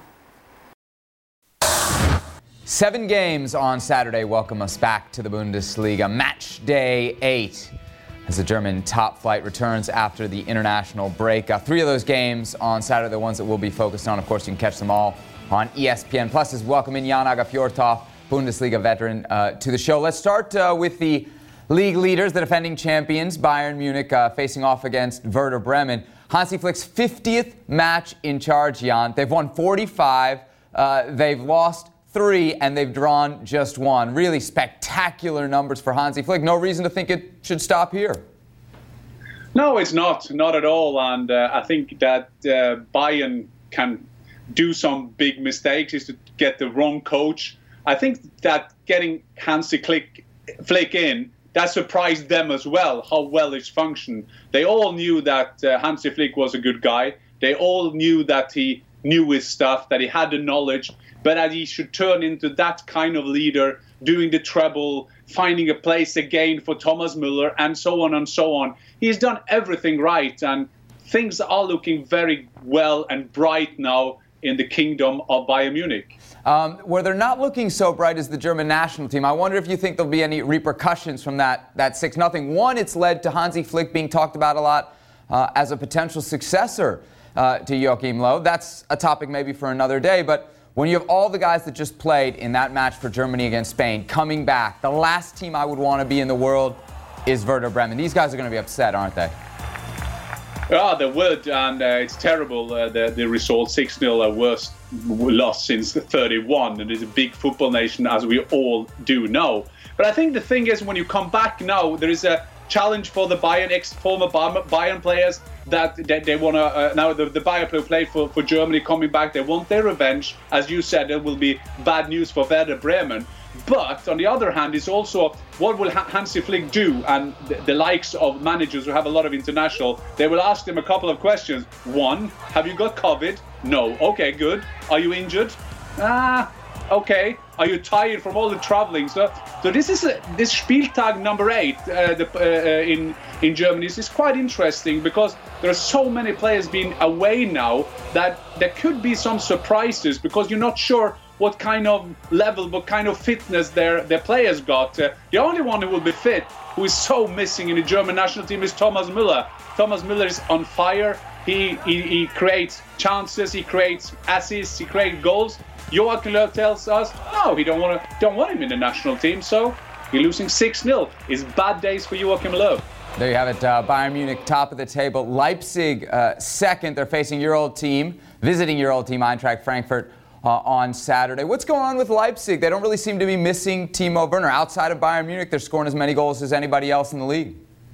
Seven games on Saturday welcome us back to the Bundesliga. Match day eight as the German top flight returns after the international break. Uh, three of those games on Saturday, the ones that we'll be focused on. Of course, you can catch them all on E S P N Plus. Is welcoming Jan Fjørtoft, Bundesliga veteran, uh, to the show. Let's start uh, with the league leaders, the defending champions, Bayern Munich, uh, facing off against Werder Bremen. Hansi Flick's fiftieth match in charge, Jan. They've won forty-five. Uh, they've lost three, and they've drawn just one. Really spectacular numbers for Hansi Flick. No reason to think it should stop here. No, it's not. Not at all. And uh, I think that uh, Bayern can do some big mistakes, is to get the wrong coach. I think that getting Hansi Flick, Flick in, that surprised them as well, how well it's functioned. They all knew that uh, Hansi Flick was a good guy. They all knew that he knew his stuff, that he had the knowledge, but that he should turn into that kind of leader, doing the treble, finding a place again for Thomas Müller, and so on and so on. He's done everything right, and things are looking very well and bright now in the kingdom of Bayern Munich. Um, where they're not looking so bright is the German national team. I wonder if you think there'll be any repercussions from that that six nothing. One, it's led to Hansi Flick being talked about a lot uh, as a potential successor uh, to Joachim Löw. That's a topic maybe for another day. But when you have all the guys that just played in that match for Germany against Spain coming back, the last team I would want to be in the world is Werder Bremen. These guys are going to be upset, aren't they? Yeah, they would, and uh, it's terrible. Uh, the the result six nil, a worst loss since thirty-one, and it's a big football nation, as we all do know. But I think the thing is, when you come back now, there is a challenge for the Bayern ex-former Bayern players that they, they want to uh, now the, the Bayern player played for, for Germany coming back. They want their revenge. As you said, it will be bad news for Werder Bremen. But on the other hand, it's also what will Hansi Flick do, and the, the likes of managers who have a lot of international, they will ask them a couple of questions. One, have you got COVID? No. Okay, good. Are you injured? Ah, okay. Are you tired from all the traveling? So, so this is a, this Spieltag number eight uh, the, uh, in in Germany. This is quite interesting because there are so many players being away now that there could be some surprises because you're not sure what kind of level, what kind of fitness their their players got. Uh, the only one who will be fit, who is so missing in the German national team, is Thomas Müller. Thomas Müller is on fire. He he, he creates chances, he creates assists, he creates goals. Joachim Löw tells us, no, he don't want to, don't want him in the national team. So you're losing six nil. It's bad days for Joachim Löw. There you have it. Uh, Bayern Munich top of the table. Leipzig uh, second. They're facing your old team, visiting your old team, Eintracht Frankfurt. Uh, on Saturday. What's going on with Leipzig? They don't really seem to be missing Timo Werner. Outside of Bayern Munich, they're scoring as many goals as anybody else in the league.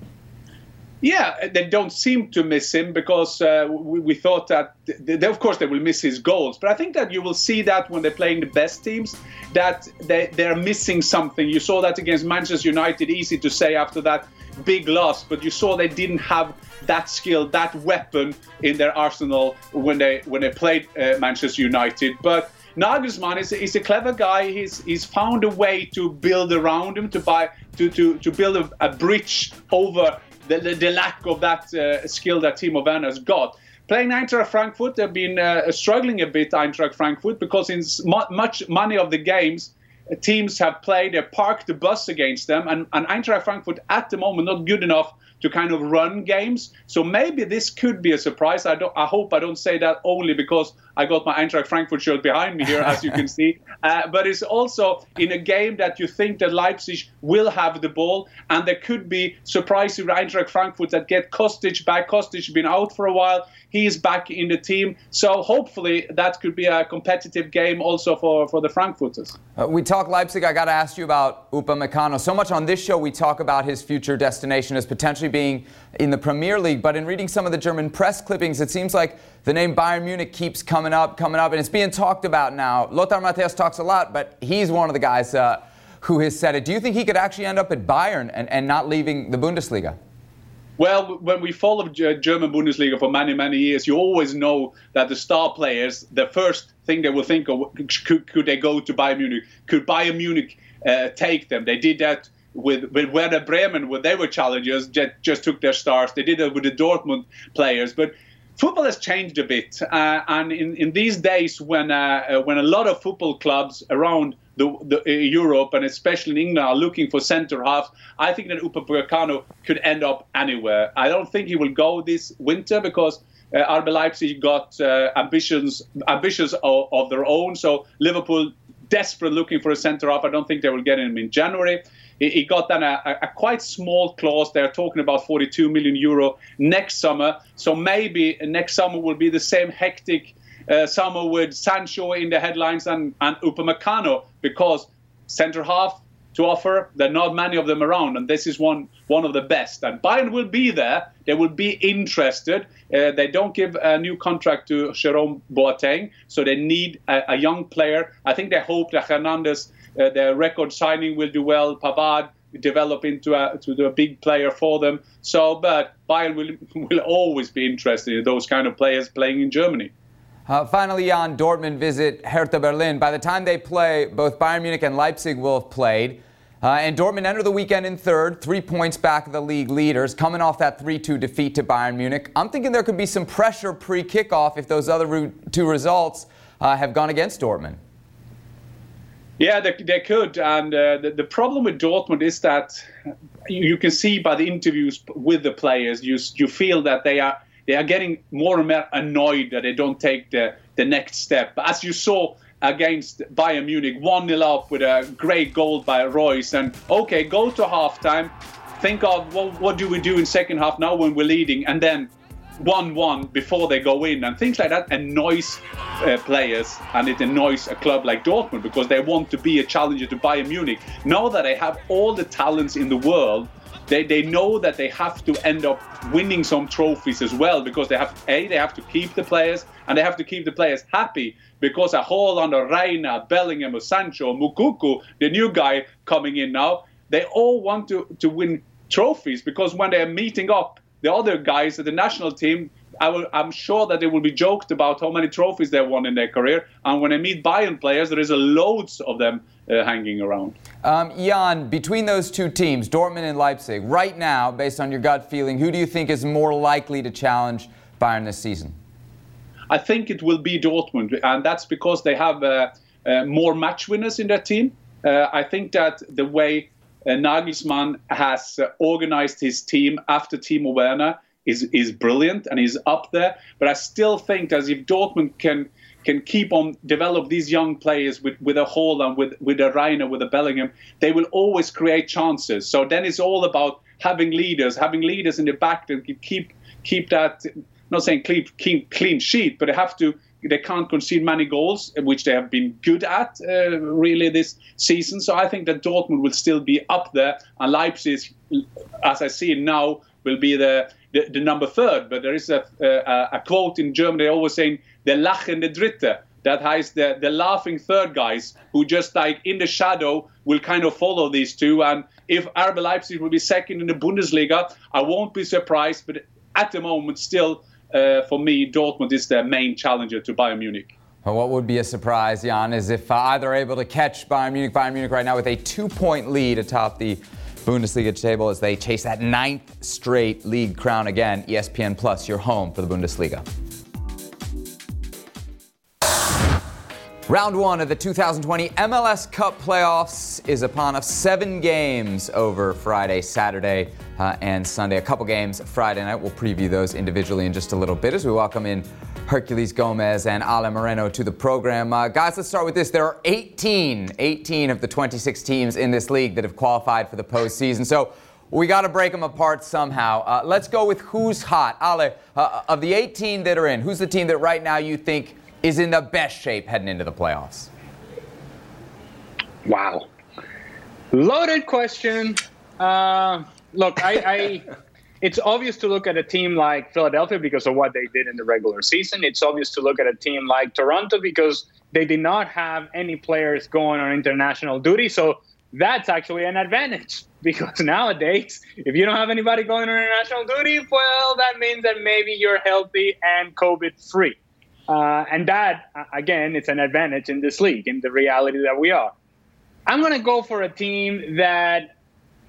Yeah, they don't seem to miss him because uh, we, we thought that, they, they, of course, they will miss his goals. But I think that you will see that when they're playing the best teams, that they, they're missing something. You saw that against Manchester United, easy to say after that big loss, but you saw they didn't have that skill, that weapon in their arsenal when they when they played uh, Manchester United. But Nagelsmann is, is a clever guy. He's he's found a way to build around him, to buy to to to build a, a bridge over the, the, the lack of that uh, skill that Timo Werner has got. Playing Eintracht Frankfurt, they've been uh, struggling a bit, Eintracht Frankfurt, because in much money of the games, teams have played, they parked the bus against them, and, and Eintracht Frankfurt at the moment not good enough to kind of run games. So maybe this could be a surprise. I don't. I hope I don't say that only because I got my Eintracht Frankfurt shirt behind me here, as you can see. Uh, but it's also in a game that you think that Leipzig will have the ball, and there could be surprises with Eintracht Frankfurt that get Kostic back. Kostic has been out for a while. He is back in the team. So hopefully that could be a competitive game also for, for the Frankfurters. Uh, we talk Leipzig. I got to ask you about Upamecano. So much on this show we talk about his future destination as potentially being in the Premier League. But in reading some of the German press clippings, it seems like the name Bayern Munich keeps coming up, coming up, and it's being talked about now. Lothar Matthäus talks a lot, but he's one of the guys uh, who has said it. Do you think he could actually end up at Bayern and, and not leaving the Bundesliga? Well, when we followed German Bundesliga for many, many years, you always know that the star players, the first thing they will think of, could, could they go to Bayern Munich? Could Bayern Munich uh, take them? They did that with, with Werder Bremen, when they were challengers, just, just took their stars. They did that with the Dortmund players. But football has changed a bit. Uh, and in, in these days when uh, when a lot of football clubs around the, the uh, Europe and especially in England are looking for centre half, I think that Upamecano could end up anywhere. I don't think he will go this winter because uh, R B Leipzig got uh, ambitions ambitions of, of their own. So Liverpool desperate looking for a centre half. I don't think they will get him in January. He got then a, a quite small clause. They're talking about forty-two million euro next summer. So maybe next summer will be the same hectic uh, summer with Sancho in the headlines and, and Upamecano, because centre half to offer, there are not many of them around, and this is one one of the best. And Bayern will be there. They will be interested. Uh, they don't give a new contract to Jerome Boateng, so they need a, a young player. I think they hope that Hernandez, Uh, their record signing, will do well. Pavard develop into a to a big player for them. So, but Bayern will will always be interested in those kind of players playing in Germany. Uh, finally, Jan, Dortmund visit Hertha Berlin. By the time they play, both Bayern Munich and Leipzig will have played. Uh, and Dortmund enter the weekend in third, three points back of the league leaders, coming off that three two defeat to Bayern Munich. I'm thinking there could be some pressure pre-kickoff if those other two results uh, have gone against Dortmund. Yeah, they, they could. And uh, the, the problem with Dortmund is that you, you can see by the interviews with the players, you you feel that they are they are getting more and more annoyed that they don't take the, the next step. As you saw against Bayern Munich, one nil up with a great goal by Royce. And, okay, go to halftime. Think of, well, what do we do in second half now when we're leading? And then one one before they go in, and things like that annoys uh, players, and it annoys a club like Dortmund because they want to be a challenger to Bayern Munich. Now that they have all the talents in the world, they, they know that they have to end up winning some trophies as well, because they have a they have to keep the players, and they have to keep the players happy, because a Haaland or Reina, Bellingham or Sancho, Moukoko, the new guy coming in now, they all want to, to win trophies, because when they're meeting up the other guys at the national team, I will, I'm sure that they will be joked about how many trophies they won in their career. And when I meet Bayern players, there is a loads of them uh, hanging around. Um, Jan, between those two teams, Dortmund and Leipzig, right now, based on your gut feeling, who do you think is more likely to challenge Bayern this season? I think it will be Dortmund, and that's because they have uh, uh, more match winners in their team. Uh, I think that the way uh, Nagelsmann has uh, organized his team after Timo Werner is is brilliant, and he's up there. But I still think that if Dortmund can can keep on develop these young players with, with a Haaland, with, with a Reina, with a Bellingham, they will always create chances. So then it's all about having leaders, having leaders in the back that can keep keep that, not saying clean, clean, clean sheet, but they have to, they can't concede many goals, which they have been good at uh, really this season. So I think that Dortmund will still be up there, and Leipzig, as I see it now, will be the the, the number third. But there is a, a, a quote in German, they're always saying, the lachende Dritte. That has the, the laughing third guys who just like in the shadow will kind of follow these two. And if R B Leipzig will be second in the Bundesliga, I won't be surprised. But at the moment, still, uh, for me, Dortmund is the main challenger to Bayern Munich. Well, what would be a surprise, Jan, is if uh, either able to catch Bayern Munich, Bayern Munich right now with a two-point lead atop the Bundesliga table as they chase that ninth straight league crown again. E S P N Plus, your home for the Bundesliga. Round one of the two thousand twenty M L S Cup playoffs is upon us. Seven games over Friday, Saturday, uh, and Sunday. A couple games Friday night. We'll preview those individually in just a little bit as we welcome in Herculez Gomez and Ale Moreno to the program. Uh, guys, let's start with this. There are eighteen, eighteen of the twenty-six teams in this league that have qualified for the postseason. So we got to break them apart somehow. Uh, let's go with who's hot. Ale, uh, of the eighteen that are in, who's the team that right now you think is in the best shape heading into the playoffs? Wow. Loaded question. Uh, look, I, I it's obvious to look at a team like Philadelphia because of what they did in the regular season. It's obvious to look at a team like Toronto because they did not have any players going on international duty. So that's actually an advantage, because nowadays, if you don't have anybody going on international duty, well, that means that maybe you're healthy and COVID-free. Uh, and that, again, it's an advantage in this league, in the reality that we are. I'm going to go for a team that,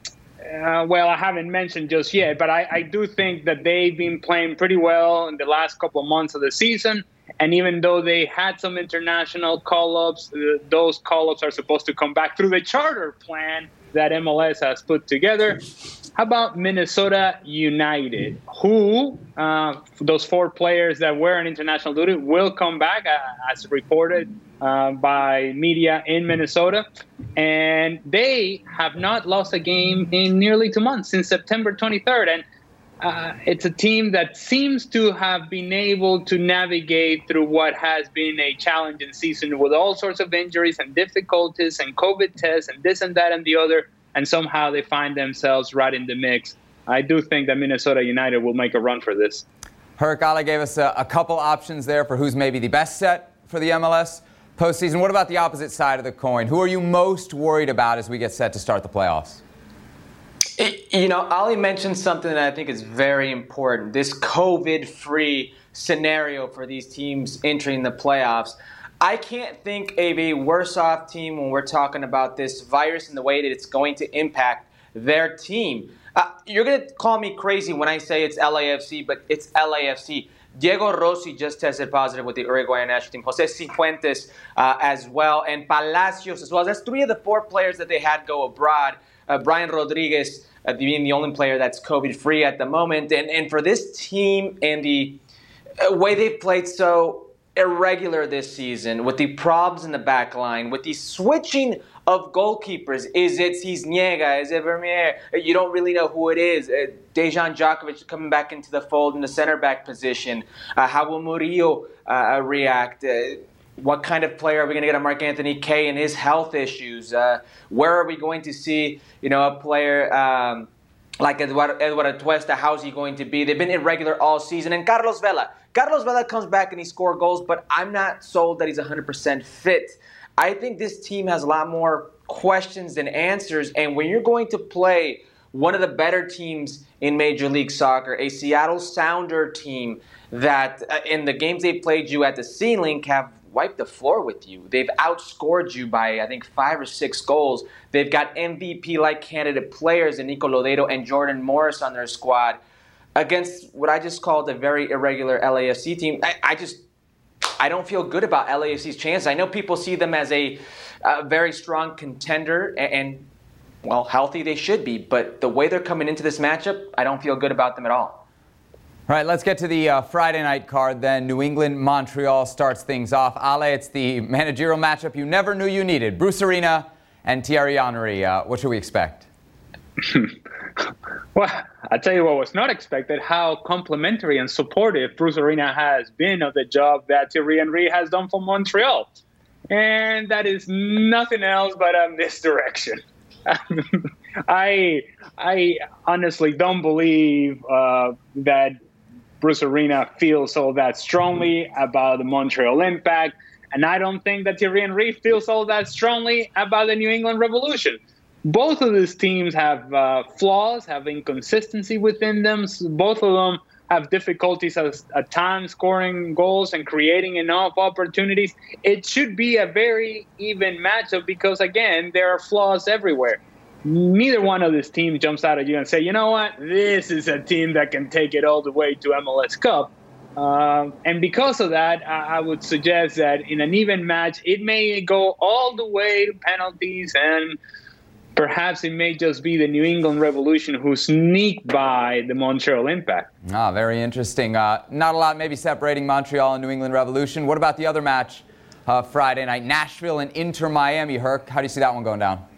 uh, well, I haven't mentioned just yet, but I, I do think that they've been playing pretty well in the last couple of months of the season. And even though they had some international call-ups, uh, those call-ups are supposed to come back through the charter plan that M L S has put together. How about Minnesota United, who, uh, those four players that were on international duty will come back, uh, as reported uh, by media in Minnesota. And they have not lost a game in nearly two months, since September twenty-third. And uh, it's a team that seems to have been able to navigate through what has been a challenging season with all sorts of injuries and difficulties and COVID tests and this and that and the other. And somehow they find themselves right in the mix. I do think that Minnesota United will make a run for this. Herc, Ale gave us a, a couple options there for who's maybe the best set for the M L S postseason. What about the opposite side of the coin? Who are you most worried about as we get set to start the playoffs? It, you know, Ali mentioned something that I think is very important. This COVID-free scenario for these teams entering the playoffs. I can't think of a worse off team when we're talking about this virus and the way that it's going to impact their team. Uh, you're going to call me crazy when I say it's L A F C, but it's L A F C. Diego Rossi just tested positive with the Uruguayan national team. Jose Cifuentes uh, as well, and Palacios as well. That's three of the four players that they had go abroad. Uh, Brian Rodriguez uh, being the only player that's COVID-free at the moment. And, and for this team and the uh, way they've played so irregular this season, with the problems in the back line, with the switching of goalkeepers. Is it Cisniega? Is it Vermeer? You don't really know who it is. Uh, Dejan Djokovic coming back into the fold in the center back position. Uh, how will Murillo uh, react? Uh, what kind of player are we going to get on Mark Anthony Kaye and his health issues? Uh, where are we going to see, you know, a player um, like Eduardo, Eduardo Atuesta? How's he going to be? They've been irregular all season. And Carlos Vela. Carlos Vela comes back and he scores goals, but I'm not sold that he's one hundred percent fit. I think this team has a lot more questions than answers. And when you're going to play one of the better teams in Major League Soccer, a Seattle Sounder team that uh, in the games they've played you at the C-Link have wiped the floor with you. They've outscored you by, I think, five or six goals. They've got M V P-like candidate players in Nico Lodeiro and Jordan Morris on their squad against what I just called a very irregular L A F C team. I, I just... I don't feel good about L A F C's chances. I know people see them as a, a very strong contender, and, and, well, healthy they should be. But the way they're coming into this matchup, I don't feel good about them at all. All right, let's get to the uh, Friday night card then. New England, Montreal starts things off. Ale, it's the managerial matchup you never knew you needed. Bruce Arena and Thierry Henry. Uh, what should we expect? Well, I'll tell you what was not expected, how complimentary and supportive Bruce Arena has been of the job that Thierry Henry has done for Montreal. And that is nothing else but a misdirection. I I honestly don't believe uh, that Bruce Arena feels all that strongly about the Montreal Impact. And I don't think that Thierry Henry feels all that strongly about the New England Revolution. Both of these teams have uh, flaws, have inconsistency within them. So both of them have difficulties at, at times scoring goals and creating enough opportunities. It should be a very even matchup because, again, there are flaws everywhere. Neither one of these teams jumps out at you and say, you know what, this is a team that can take it all the way to M L S Cup. Uh, and because of that, I, I would suggest that in an even match, it may go all the way to penalties, and perhaps it may just be the New England Revolution who sneak by the Montreal Impact. Ah, very interesting. Uh, not a lot maybe separating Montreal and New England Revolution. What about the other match uh, Friday night? Nashville and Inter Miami. Herc, how do you see that one going down?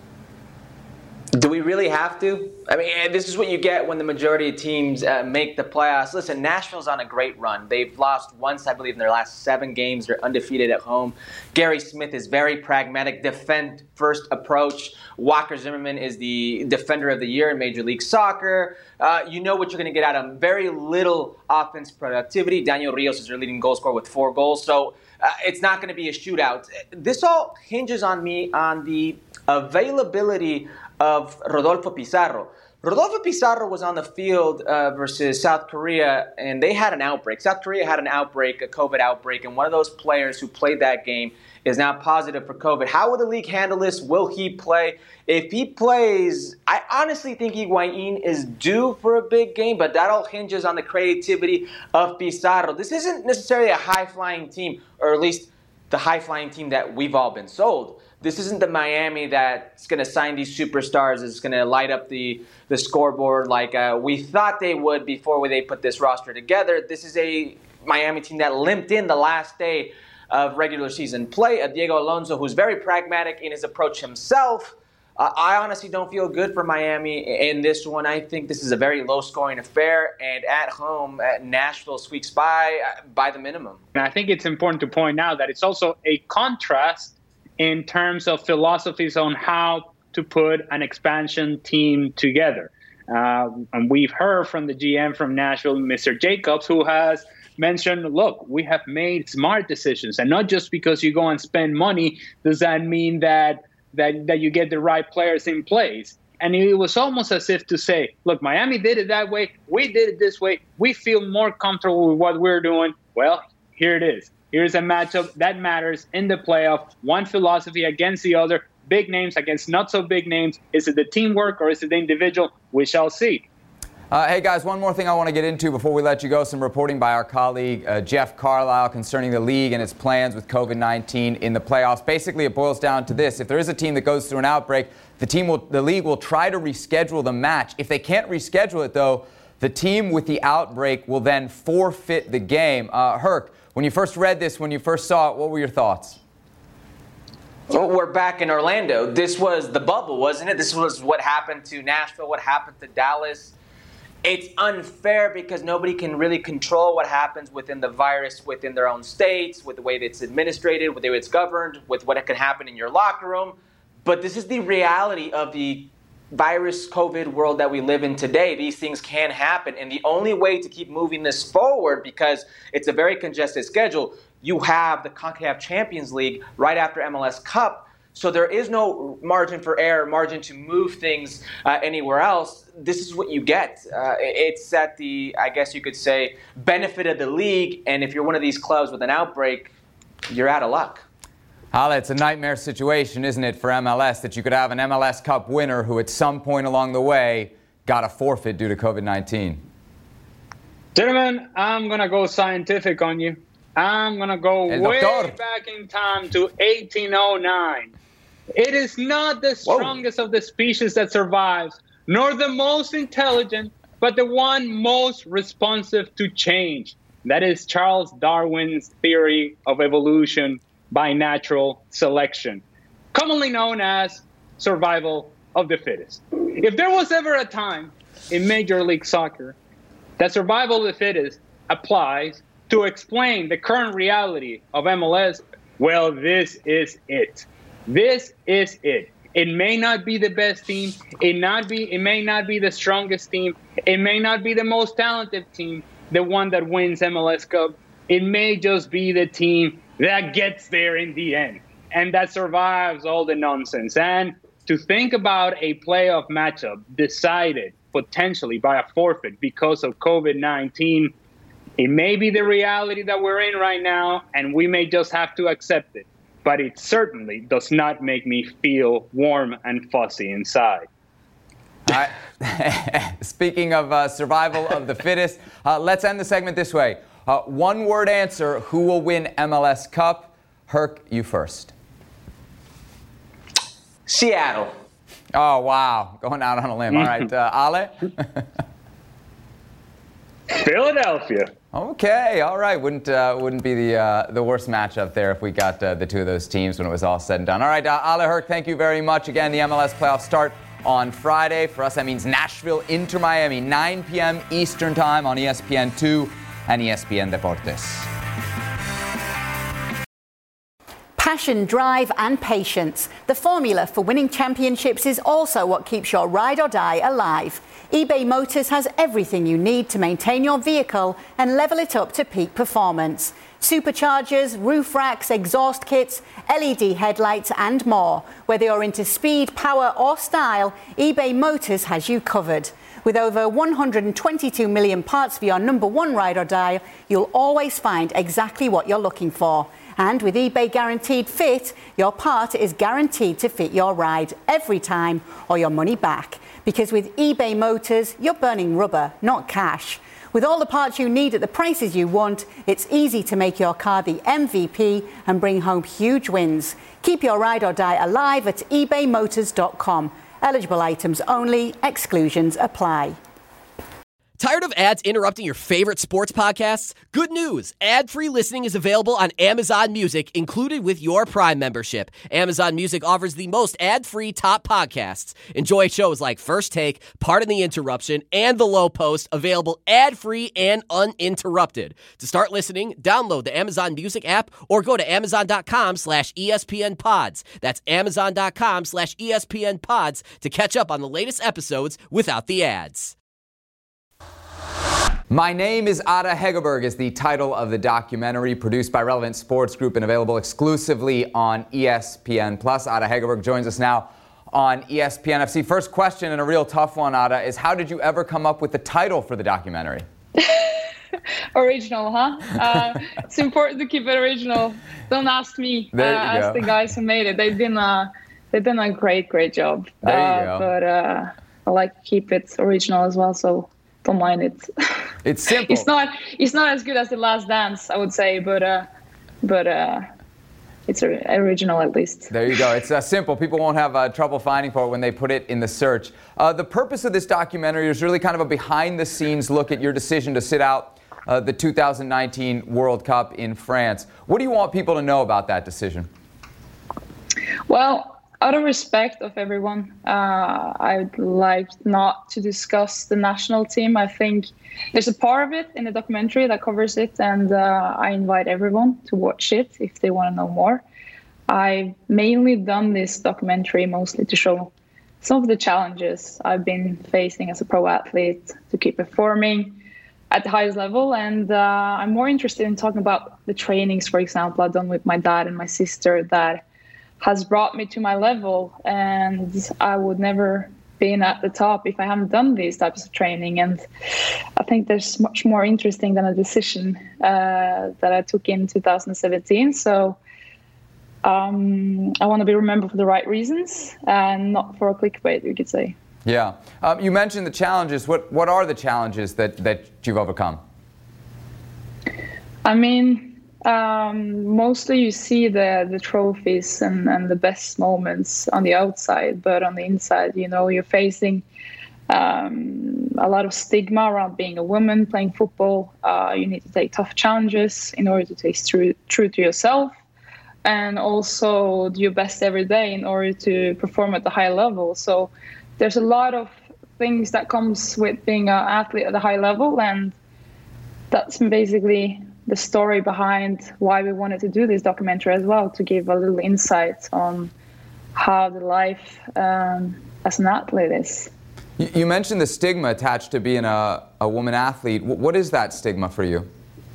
Do we really have to? I mean, this is what you get when the majority of teams uh, make the playoffs. Listen, Nashville's on a great run. They've lost once, I believe, in their last seven games. They're undefeated at home. Gary Smith is very pragmatic, defend-first approach. Walker Zimmerman is the defender of the year in Major League Soccer. Uh, you know what you're going to get out of him. Very little offense productivity. Daniel Rios is their leading goal scorer with four goals. So uh, it's not going to be a shootout. This all hinges on me on the availability of Rodolfo Pizarro. Rodolfo Pizarro was on the field uh, versus South Korea, and they had an outbreak. South Korea had an outbreak, a COVID outbreak, and one of those players who played that game is now positive for COVID. How will the league handle this? Will he play? If he plays, I honestly think Higuain is due for a big game, but that all hinges on the creativity of Pizarro. This isn't necessarily a high-flying team, or at least the high-flying team that we've all been sold. This isn't the Miami that's going to sign these superstars, is going to light up the, the scoreboard like uh, we thought they would before they put this roster together. This is a Miami team that limped in the last day of regular season play. A Diego Alonso, who's very pragmatic in his approach himself. Uh, I honestly don't feel good for Miami in this one. I think this is a very low-scoring affair, and at home, at Nashville squeaks by uh, by the minimum. And I think it's important to point out that it's also a contrast in terms of philosophies on how to put an expansion team together. Uh, and we've heard from the G M from Nashville, Mister Jacobs, who has mentioned, look, we have made smart decisions. And not just because you go and spend money, does that mean that that, that you get the right players in place. And it was almost as if to say, look, Miami did it that way. We did it this way. We feel more comfortable with what we're doing. Well, here it is. Here's a matchup that matters in the playoff. One philosophy against the other. Big names against not so big names. Is it the teamwork or is it the individual? We shall see. Uh, hey, guys, one more thing I want to get into before we let you go. Some reporting by our colleague uh, Jeff Carlisle concerning the league and its plans with COVID nineteen in the playoffs. Basically, it boils down to this. If there is a team that goes through an outbreak, the team will, the league will try to reschedule the match. If they can't reschedule it, though, the team with the outbreak will then forfeit the game. Uh, Herc, When you first read this, when you first saw it, what were your thoughts? Well, we're back in Orlando. This was the bubble, wasn't it? This was what happened to Nashville, what happened to Dallas. It's unfair because nobody can really control what happens within the virus, within their own states, with the way that it's administrated, with the way it's governed, with what can happen in your locker room. But this is the reality of the virus COVID world that we live in today. These things can happen. And the only way to keep moving this forward, because it's a very congested schedule, you have the CONCACAF Champions League right after M L S Cup. So there is no margin for error, margin to move things uh, anywhere else. This is what you get. Uh, it's at the, I guess you could say, benefit of the league. And if you're one of these clubs with an outbreak, you're out of luck. Ale, it's a nightmare situation, isn't it, for M L S, that you could have an M L S Cup winner who at some point along the way got a forfeit due to COVID nineteen. Gentlemen, I'm going to go scientific on you. I'm going to go El way doctor. back in time to eighteen oh nine. It is not the strongest Whoa. of the species that survives, nor the most intelligent, but the one most responsive to change. That is Charles Darwin's theory of evolution by natural selection, commonly known as survival of the fittest. If there was ever a time in Major League Soccer that survival of the fittest applies to explain the current reality of M L S, well, this is it. This is it. It may not be the best team. It not be. It may not be the strongest team. It may not be the most talented team, the one that wins M L S Cup. It may just be the team that gets there in the end and that survives all the nonsense. And to think about a playoff matchup decided potentially by a forfeit because of COVID nineteen, it may be the reality that we're in right now, and we may just have to accept it. But it certainly does not make me feel warm and fuzzy inside. All right. Speaking of uh, survival of the fittest, uh, let's end the segment this way. Uh, one word answer, who will win M L S Cup? Herc, you first. Seattle. Oh, wow. Going out on a limb. All right. Uh, Ale? Philadelphia. Okay, all right. Wouldn't uh, wouldn't be the uh, the worst matchup there if we got uh, the two of those teams when it was all said and done. All right, uh, Ale, Herc, thank you very much. Again, the M L S playoffs start on Friday. For us, that means Nashville, Inter Miami, nine p.m. Eastern Time on E S P N two and E S P N Deportes. Passion, drive and patience. The formula for winning championships is also what keeps your ride or die alive. eBay Motors has everything you need to maintain your vehicle and level it up to peak performance. Superchargers, roof racks, exhaust kits, L E D headlights and more. Whether you're into speed, power or style, eBay Motors has you covered. With over one hundred twenty-two million parts for your number one ride or die, you'll always find exactly what you're looking for. And with eBay Guaranteed Fit, your part is guaranteed to fit your ride every time or your money back. Because with eBay Motors, you're burning rubber, not cash. With all the parts you need at the prices you want, it's easy to make your car the M V P and bring home huge wins. Keep your ride or die alive at ebay motors dot com. Eligible items only. Exclusions apply. Tired of ads interrupting your favorite sports podcasts? Good news! Ad-free listening is available on Amazon Music, included with your Prime membership. Amazon Music offers the most ad-free top podcasts. Enjoy shows like First Take, Pardon the Interruption, and The Low Post, available ad-free and uninterrupted. To start listening, download the Amazon Music app or go to amazon.com slash ESPN pods. That's amazon.com slash ESPN pods to catch up on the latest episodes without the ads. My Name is Ada Hegerberg is the title of the documentary produced by Relevant Sports Group and available exclusively on E S P N plus. Ada Hegerberg joins us now on E S P N F C. First question, and a real tough one, Ada, is how did you ever come up with the title for the documentary? Original, huh? Uh, it's important to keep it original. Don't ask me. There you uh, ask go. the guys who made it. They've done a, they've done a great, great job. There you uh, go. But uh, I like to keep it original as well, so don't mind it. It's simple. It's not. It's not as good as The Last Dance, I would say, but uh, but uh, it's original at least. There you go. It's uh, simple. People won't have uh, trouble finding for it when they put it in the search. Uh, the purpose of this documentary is really kind of a behind-the-scenes look at your decision to sit out uh, the two thousand nineteen World Cup in France. What do you want people to know about that decision? Well, out of respect of everyone, uh, I'd like not to discuss the national team. I think there's a part of it in the documentary that covers it, and uh, I invite everyone to watch it if they want to know more. I've mainly done this documentary mostly to show some of the challenges I've been facing as a pro athlete to keep performing at the highest level. And uh, I'm more interested in talking about the trainings, for example, I've done with my dad and my sister that has brought me to my level. And I would never been at the top if I haven't done these types of training. And I think there's much more interesting than a decision uh, that I took in two thousand seventeen. So um, I want to be remembered for the right reasons and not for a clickbait, you could say. Yeah. Um, you mentioned the challenges. What what are the challenges that, that you've overcome? I mean, um, mostly you see the, the trophies and, and the best moments on the outside, but on the inside, you know, you're facing um, a lot of stigma around being a woman playing football. Uh, you need to take tough challenges in order to stay true, true to yourself, and also do your best every day in order to perform at the high level. So there's a lot of things that comes with being an athlete at a high level, and that's basically the story behind why we wanted to do this documentary as well, to give a little insight on how the life um, as an athlete is. You, you mentioned the stigma attached to being a, a woman athlete. W- what is that stigma for you?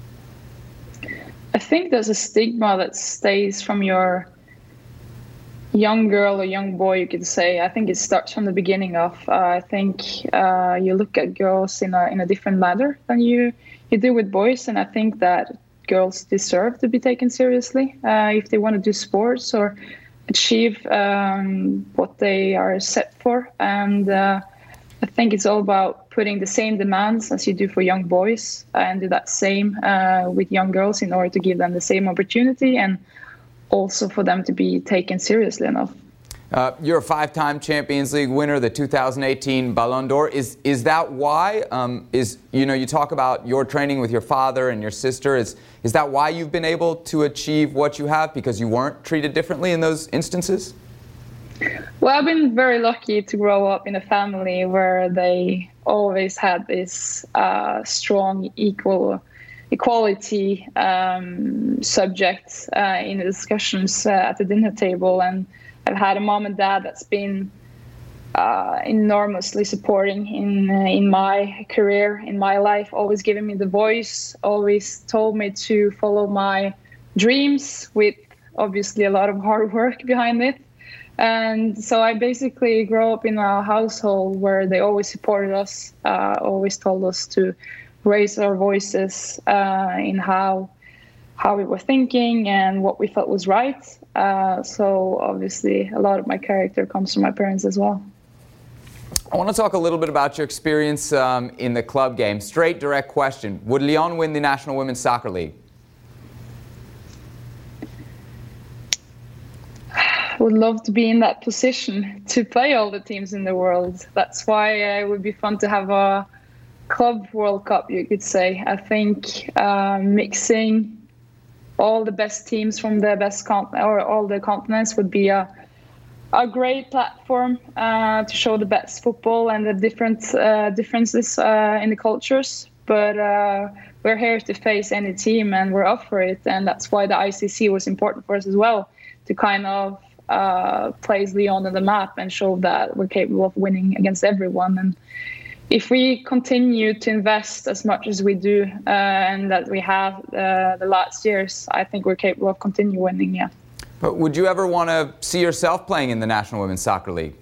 I think there's a stigma that stays from your young girl or young boy, you could say. I think it starts from the beginning of. Uh, I think uh, you look at girls in a in a different manner than you you do with boys, and I think that girls deserve to be taken seriously uh, if they want to do sports or achieve um, what they are set for. And uh, I think it's all about putting the same demands as you do for young boys and do that same uh, with young girls in order to give them the same opportunity and also for them to be taken seriously enough. Uh, you're a five-time Champions League winner, the two thousand eighteen Ballon d'Or. Is is that why? Um, is you know you talk about your training with your father and your sister. Is is that why you've been able to achieve what you have, because you weren't treated differently in those instances? Well, I've been very lucky to grow up in a family where they always had this uh, strong equal. equality um, subjects uh, in the discussions uh, at the dinner table, and I've had a mom and dad that's been uh, enormously supporting in uh, in my career, in my life, always giving me the voice, always told me to follow my dreams with obviously a lot of hard work behind it. And so I basically grew up in a household where they always supported us, uh, always told us to raise our voices uh, in how how we were thinking and what we felt was right. Uh, so obviously a lot of my character comes from my parents as well. I want to talk a little bit about your experience um, in the club game. Straight, direct question. Would Lyon win the National Women's Soccer League? Would love to be in that position to play all the teams in the world. That's why uh, it would be fun to have a Club World Cup, you could say. I think uh, mixing all the best teams from the best con- or all the continents would be a a great platform uh, to show the best football and the different uh, differences uh, in the cultures. But uh, we're here to face any team, and we're up for it. And that's why the I C C was important for us as well, to kind of uh, place Lyon on the map and show that we're capable of winning against everyone. And if we continue to invest as much as we do uh, and that we have uh, the last years, I think we're capable of continue winning, yeah. But would you ever want to see yourself playing in the National Women's Soccer League?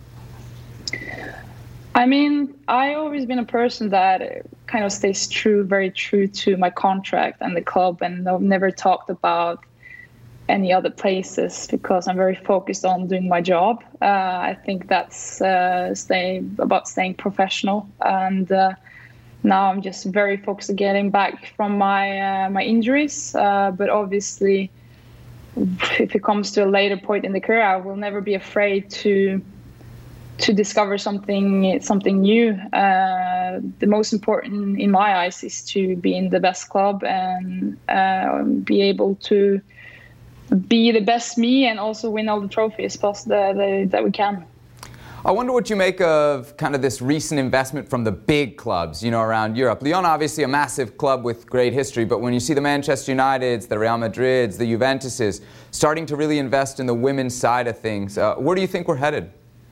I mean, I've always been a person that kind of stays true, very true to my contract and the club, and I've never talked about any other places because I'm very focused on doing my job. Uh, I think that's uh, staying, about staying professional, and uh, now I'm just very focused on getting back from my uh, my injuries. Uh, but obviously, if it comes to a later point in the career, I will never be afraid to to discover something something new. Uh, the most important in my eyes is to be in the best club and uh, be able to be the best me and also win all the trophies possible that, that we can. I wonder what you make of kind of this recent investment from the big clubs, you know, around Europe. Lyon, obviously a massive club with great history, but when you see the Manchester Uniteds, the Real Madrids, the Juventuses starting to really invest in the women's side of things, uh, where do you think we're headed?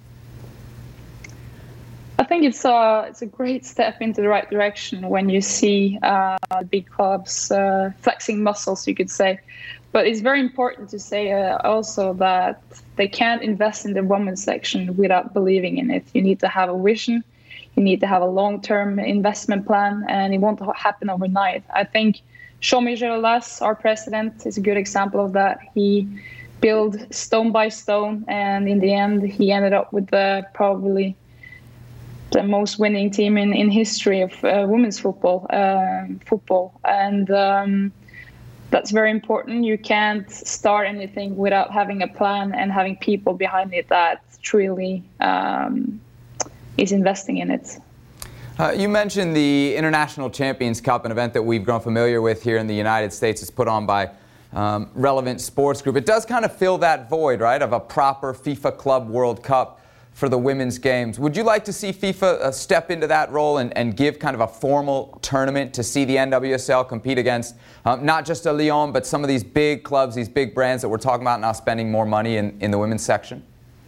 I think it's a, it's a great step into the right direction when you see uh, big clubs uh, flexing muscles, you could say. But it's very important to say uh, also that they can't invest in the women's section without believing in it. You need to have a vision, you need to have a long-term investment plan, and it won't happen overnight. I think Jean-Michel Aulas, our president, is a good example of that. He built stone by stone, and in the end, he ended up with the, probably the most winning team in, in history of uh, women's football. Uh, football. And um, that's very important. You can't start anything without having a plan and having people behind it that truly um, is investing in it. Uh, you mentioned the International Champions Cup, an event that we've grown familiar with here in the United States. It's put on by um, Relevant Sports Group. It does kind of fill that void, right, of a proper FIFA Club World Cup for the women's games. Would you like to see FIFA uh, step into that role and, and give kind of a formal tournament to see the N W S L compete against um, not just a Lyon, but some of these big clubs, these big brands that we're talking about now spending more money in, in the women's section?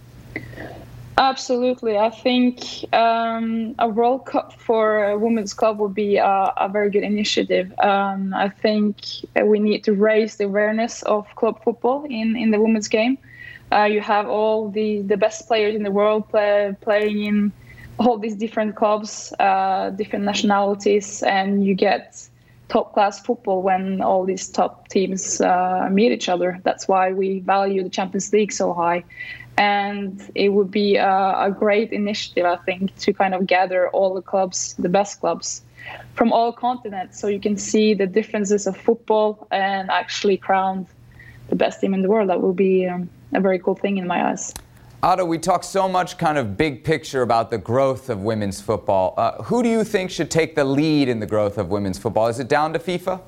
Absolutely. I think um, a World Cup for a women's club would be a, a very good initiative. Um, I think we need to raise the awareness of club football in, in the women's game. Uh, you have all the, the best players in the world play, playing in all these different clubs, uh, different nationalities, and you get top-class football when all these top teams uh, meet each other. That's why we value the Champions League so high. And it would be a, a great initiative, I think, to kind of gather all the clubs, the best clubs, from all continents, so you can see the differences of football and actually crown the best team in the world. That will be um, a very cool thing in my eyes. Otto, we talk so much kind of big picture about the growth of women's football. Uh, who do you think should take the lead in the growth of women's football? Is it down to FIFA?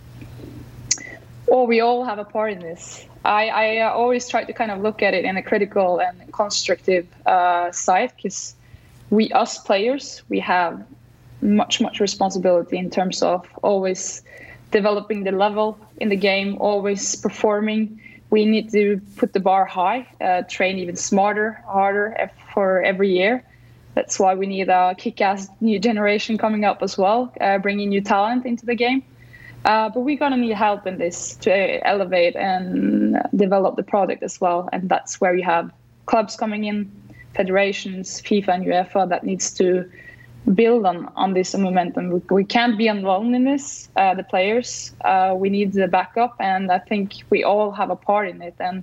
Well, we all have a part in this. I, I uh, always try to kind of look at it in a critical and constructive uh, side, because we, us players, we have much, much responsibility in terms of always developing the level in the game, always performing. We need to put the bar high, uh, train even smarter, harder for every year. That's why we need a kick-ass new generation coming up as well, uh, bringing new talent into the game. Uh, but we're going to need help in this to elevate and develop the product as well. And that's where you have clubs coming in, federations, FIFA and UEFA that needs to build on, on this momentum. We, we can't be alone in this, uh, the players. Uh, we need the backup, and I think we all have a part in it. And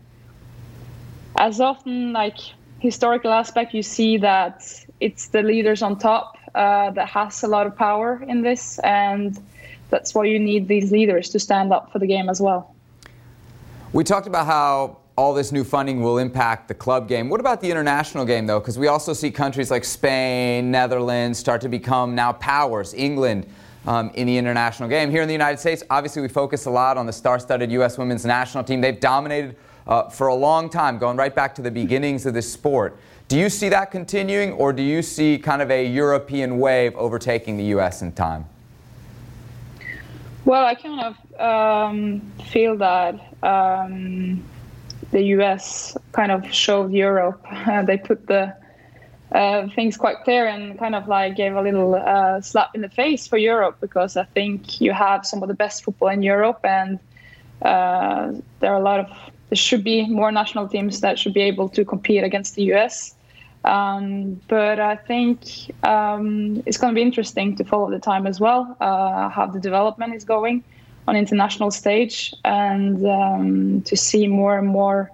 as often, like historical aspect, you see that it's the leaders on top uh, that has a lot of power in this, and that's why you need these leaders to stand up for the game as well. We talked about how all this new funding will impact the club game. What about the international game, though? Because we also see countries like Spain, Netherlands start to become now powers, England um, in the international game. Here in the United States, obviously we focus a lot on the star-studded U S women's national team. They've dominated uh, for a long time, going right back to the beginnings of this sport. Do you see that continuing, or do you see kind of a European wave overtaking the U S in time? Well, I kind of um, feel that um, the U S kind of showed Europe. Uh, they put the uh, things quite clear and kind of like gave a little uh, slap in the face for Europe, because I think you have some of the best football in Europe, and uh, there are a lot of, there should be more national teams that should be able to compete against the U S. Um, but I think um, it's going to be interesting to follow the time as well, uh, how the development is going on international stage, and um, to see more and more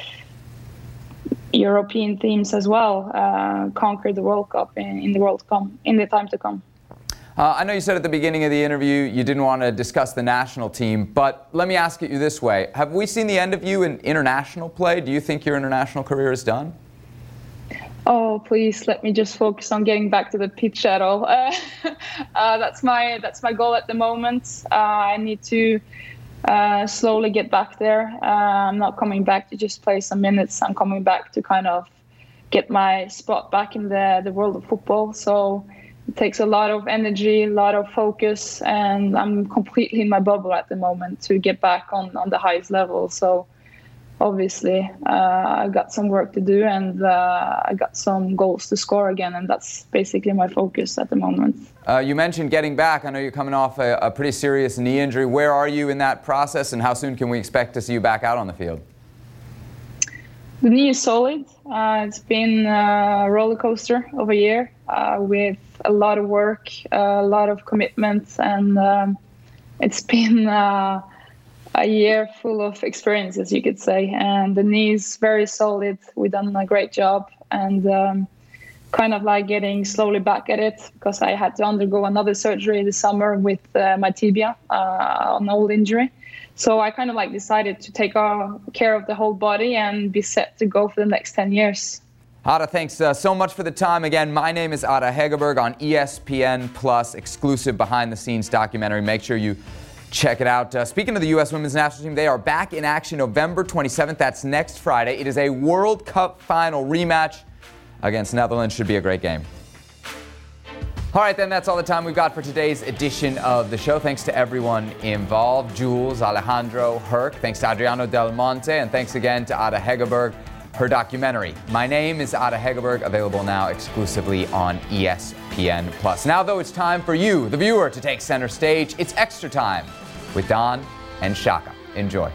European teams as well uh, conquer the World Cup in, in the World Cup in the time to come. Uh, I know you said at the beginning of the interview you didn't want to discuss the national team, but let me ask it you this way. Have we seen the end of you in international play? Do you think your international career is done? Oh, please let me just focus on getting back to the pitch at all. Uh, uh, that's my that's my goal at the moment. Uh, I need to uh, slowly get back there. Uh, I'm not coming back to just play some minutes. I'm coming back to kind of get my spot back in the, the world of football. So it takes a lot of energy, a lot of focus, and I'm completely in my bubble at the moment to get back on, on the highest level. So obviously, uh, I got some work to do, and uh, I got some goals to score again, and that's basically my focus at the moment. Uh, you mentioned getting back. I know you're coming off a, a pretty serious knee injury. Where are you in that process, and how soon can we expect to see you back out on the field? The knee is solid. Uh, it's been a roller coaster of a year uh, with a lot of work, a lot of commitment, and um, it's been uh, a year full of experiences, you could say. And the knee is very solid. We've done a great job, and um, kind of like getting slowly back at it, because I had to undergo another surgery this summer with uh, my tibia, uh, an old injury. So I kind of like decided to take uh, care of the whole body and be set to go for the next ten years. Ada, thanks uh, so much for the time. Again, my name is Ada Hegerberg on E S P N Plus, exclusive behind-the-scenes documentary. Make sure you check it out. Uh, speaking of the U S women's national team, they are back in action November twenty-seventh. That's next Friday. It is a World Cup final rematch against Netherlands. Should be a great game. All right, then, that's all the time we've got for today's edition of the show. Thanks to everyone involved, Jules, Alejandro, Herc. Thanks to Adriano Del Monte, and thanks again to Ada Hegerberg, her documentary. My name is Ada Hegerberg, available now exclusively on E S P N Plus. Now, though, it's time for you, the viewer, to take center stage. It's Extra Time with Don and Shaka. Enjoy.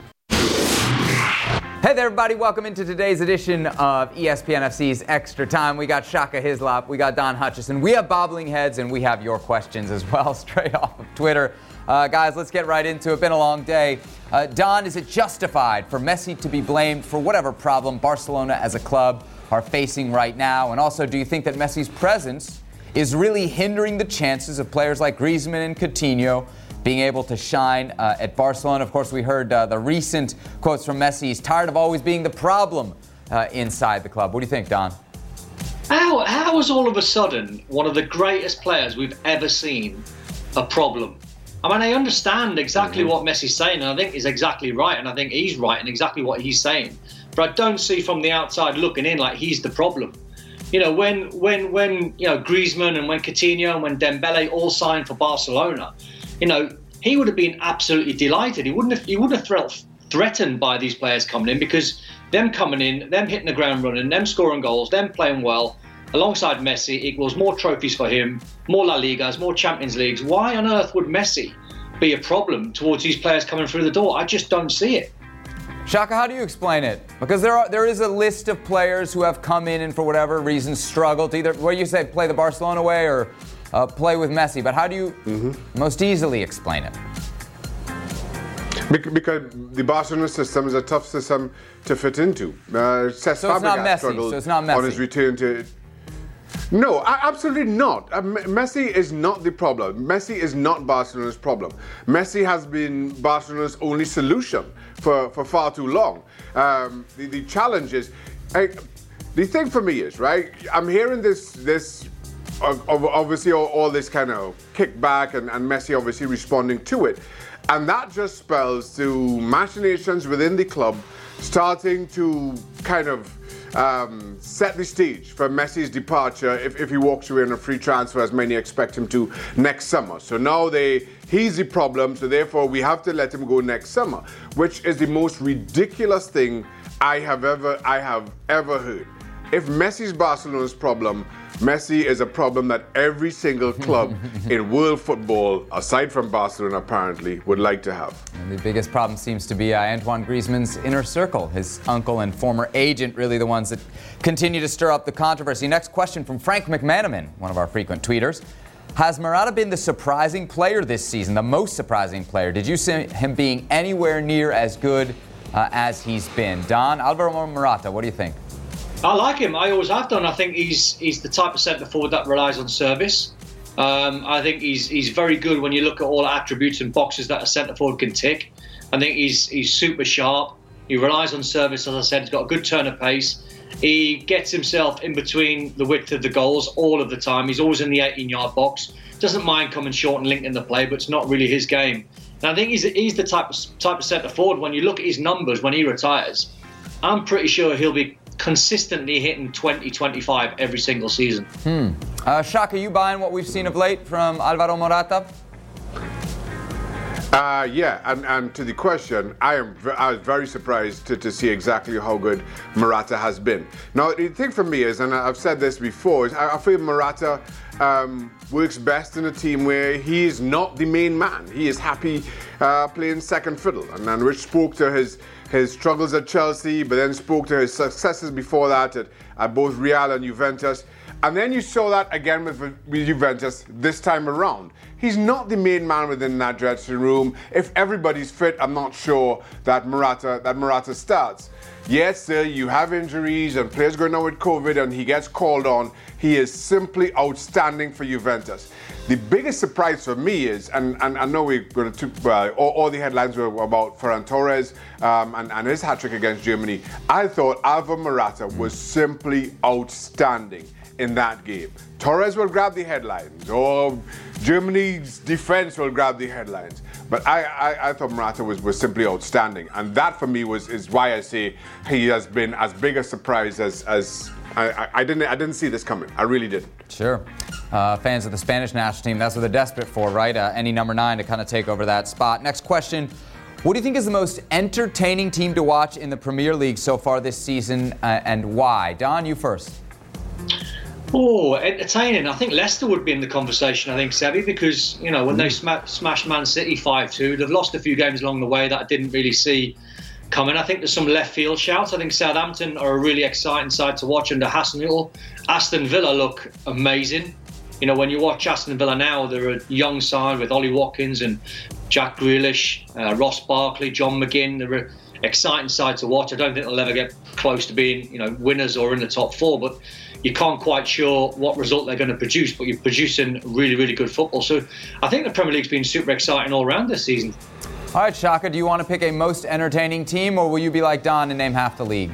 Hey there, everybody. Welcome into today's edition of E S P N F C's Extra Time. We got Shaka Hislop, we got Don Hutchison, we have bobbling heads, and we have your questions as well, straight off of Twitter. Uh, guys, let's get right into it. Been a long day. Uh, Don, is it justified for Messi to be blamed for whatever problem Barcelona as a club are facing right now? And also, do you think that Messi's presence is really hindering the chances of players like Griezmann and Coutinho being able to shine uh, at Barcelona? Of course, we heard uh, the recent quotes from Messi. He's tired of always being the problem uh, inside the club. What do you think, Don? How, how is all of a sudden one of the greatest players we've ever seen a problem? I mean, I understand exactly mm-hmm. what Messi's saying, and I think he's exactly right, and I think he's right in exactly what he's saying. But I don't see from the outside looking in like he's the problem. You know, when when when you know Griezmann and when Coutinho and when Dembele all signed for Barcelona, you know, he would have been absolutely delighted. He wouldn't have he wouldn't have felt threatened by these players coming in, because them coming in, them hitting the ground running, them scoring goals, them playing well, alongside Messi equals more trophies for him, more La Ligas, more Champions Leagues. Why on earth would Messi be a problem towards these players coming through the door? I just don't see it. Shaka, how do you explain it? Because there are there is a list of players who have come in and for whatever reason struggled to either, what do you say, play the Barcelona way or uh, play with Messi. But how do you mm-hmm. most easily explain it? Because the Barcelona system is a tough system to fit into. Uh, Cesc so it's not Messi. So it's not Messi. On his return to. No, absolutely not. Uh, Messi is not the problem. Messi is not Barcelona's problem. Messi has been Barcelona's only solution for, for far too long. Um, the, the challenge is, I, the thing for me is, right, I'm hearing this, this uh, obviously all, all this kind of kickback and, and Messi obviously responding to it. And that just spells to machinations within the club starting to kind of um, set the stage for Messi's departure if, if he walks away on a free transfer, as many expect him to next summer. So now they he's the problem, so therefore we have to let him go next summer, which is the most ridiculous thing I have ever I have ever heard. If Messi's Barcelona's problem, Messi is a problem that every single club in world football, aside from Barcelona apparently, would like to have. And the biggest problem seems to be uh, Antoine Griezmann's inner circle. His uncle and former agent, really the ones that continue to stir up the controversy. Next question from Frank McManaman, one of our frequent tweeters. Has Morata been the surprising player this season, the most surprising player? Did you see him being anywhere near as good uh, as he's been? Don, Alvaro Morata, what do you think? I like him. I always have done. I think he's he's the type of centre forward that relies on service. Um, I think he's he's very good when you look at all the attributes and boxes that a centre forward can tick. I think he's he's super sharp. He relies on service, as I said. He's got a good turn of pace. He gets himself in between the width of the goals all of the time. He's always in the eighteen-yard box. Doesn't mind coming short and linking the play, but it's not really his game. And I think he's he's the type of type of centre forward. When you look at his numbers when he retires, I'm pretty sure he'll be consistently hitting twenty, twenty-five every single season. Hmm. Uh, Shaka, you buying what we've seen of late from Alvaro Morata? Uh, yeah, and, and to the question, I am v- I was very surprised to, to see exactly how good Morata has been. Now, the thing for me is, and I've said this before, is I, I feel Morata um, works best in a team where he is not the main man. He is happy uh, playing second fiddle. And, and Rich spoke to his, his struggles at Chelsea, but then spoke to his successes before that at, at both Real and Juventus. And then you saw that again with, with Juventus this time around. He's not the main man within that dressing room. If everybody's fit, I'm not sure that Morata that Morata starts. Yes, sir, you have injuries and players going on with COVID and he gets called on. He is simply outstanding for Juventus. The biggest surprise for me is, and, and I know we're going to, well, all, all the headlines were about Ferran Torres um, and, and his hat-trick against Germany. I thought Alvaro Morata was simply outstanding in that game. Torres will grab the headlines, or Germany's defense will grab the headlines. But I, I, I thought Morata was, was simply outstanding. And that for me was is why I say he has been as big a surprise as, as I, I didn't I didn't see this coming. I really didn't. Sure. Uh, fans of the Spanish national team, that's what they're desperate for, right? Uh, any number nine to kind of take over that spot. Next question. What do you think is the most entertaining team to watch in the Premier League so far this season, uh, and why? Don, you first. Oh, entertaining. I think Leicester would be in the conversation, I think, Sebi, because, you know, when they sma- smashed Man City five two, they've lost a few games along the way that I didn't really see coming. I think there's some left field shouts. I think Southampton are a really exciting side to watch under Hasenhüttl. Aston Villa look amazing. You know, when you watch Aston Villa now, they're a young side with Ollie Watkins and Jack Grealish, uh, Ross Barkley, John McGinn. They're an exciting side to watch. I don't think they'll ever get close to being, you know, winners or in the top four, but you can't quite sure what result they're going to produce, but you're producing really, really good football. So I think the Premier League's been super exciting all around this season. All right, Shaka, do you want to pick a most entertaining team, or will you be like Don and name half the league?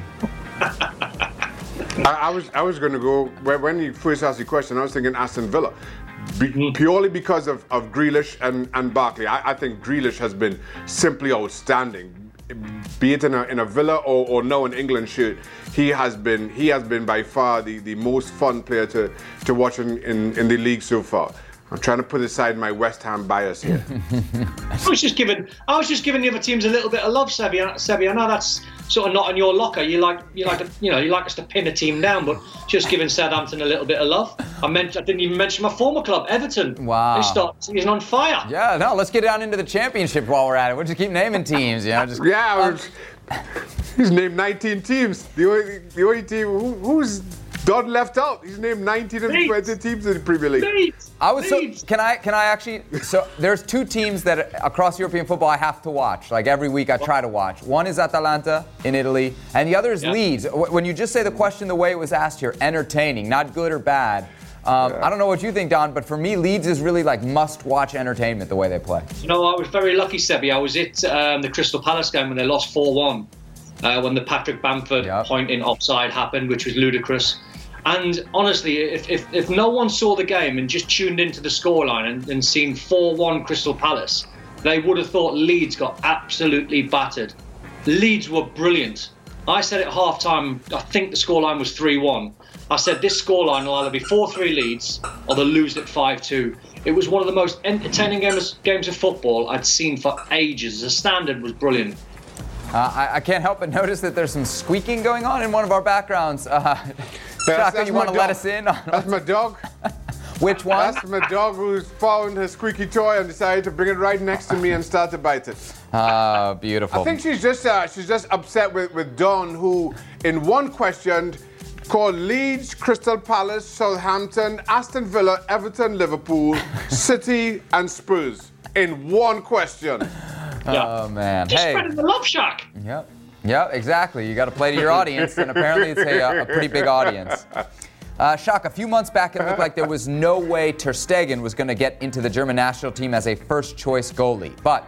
I, I was I was going to go, when you first asked the question, I was thinking Aston Villa. Be, purely because of, of Grealish and, and Barkley. I, I think Grealish has been simply outstanding. Be it in a, in a Villa or, or now in England shirt, he has been he has been by far the, the most fun player to, to watch in, in, in the league so far. I'm trying to put aside my West Ham bias here. I was just giving I was just giving the other teams a little bit of love, Sebi. Sebi, I know that's sort of not in your locker. You like you like to, you know you like us to pin a team down, but just giving Southampton a little bit of love. I meant I didn't even mention my former club, Everton. Wow. They start season on fire. Yeah, no, let's get down into the championship while we're at it. We'll just keep naming teams, you know. Just yeah, um, he's named nineteen teams. The only the only team who, who's Don left out. He's named nineteen of the twenty teams in the Premier League. Leeds. I was Leeds. so. Can I? Can I actually? So there's two teams that across European football I have to watch. Like every week I try to watch. One is Atalanta in Italy, and the other is yeah. Leeds. When you just say the question the way it was asked here, entertaining, not good or bad. Um, yeah. I don't know what you think, Don, but for me, Leeds is really like must-watch entertainment the way they play. You know, I was very lucky, Sebi. I was at um, the Crystal Palace game when they lost four one, uh, when the Patrick Bamford yep. pointing offside happened, which was ludicrous. And honestly, if, if, if no one saw the game and just tuned into the scoreline and, and seen four one Crystal Palace, they would have thought Leeds got absolutely battered. Leeds were brilliant. I said at half-time, I think the scoreline was three one. I said this scoreline will either be four three Leeds or they'll lose at five two. It was one of the most entertaining games, games of football I'd seen for ages. The standard was brilliant. Uh, I, I can't help but notice that there's some squeaking going on in one of our backgrounds. Uh, Shaka, you want to let us in? On that's my dog. Which one? That's my dog who's found her squeaky toy and decided to bring it right next to me and start to bite it. Ah, uh, beautiful. I think she's just uh, she's just upset with, with Don, who in one question called Leeds, Crystal Palace, Southampton, Aston Villa, Everton, Liverpool, City, and Spurs in one question. Yeah. Oh man! Just hey. spreading the love shack. Yep. Yep. Exactly. You got to play to your audience, and apparently it's a, a pretty big audience. Uh, Shaka, a few months back, it looked like there was no way Ter Stegen was going to get into the German national team as a first-choice goalie. But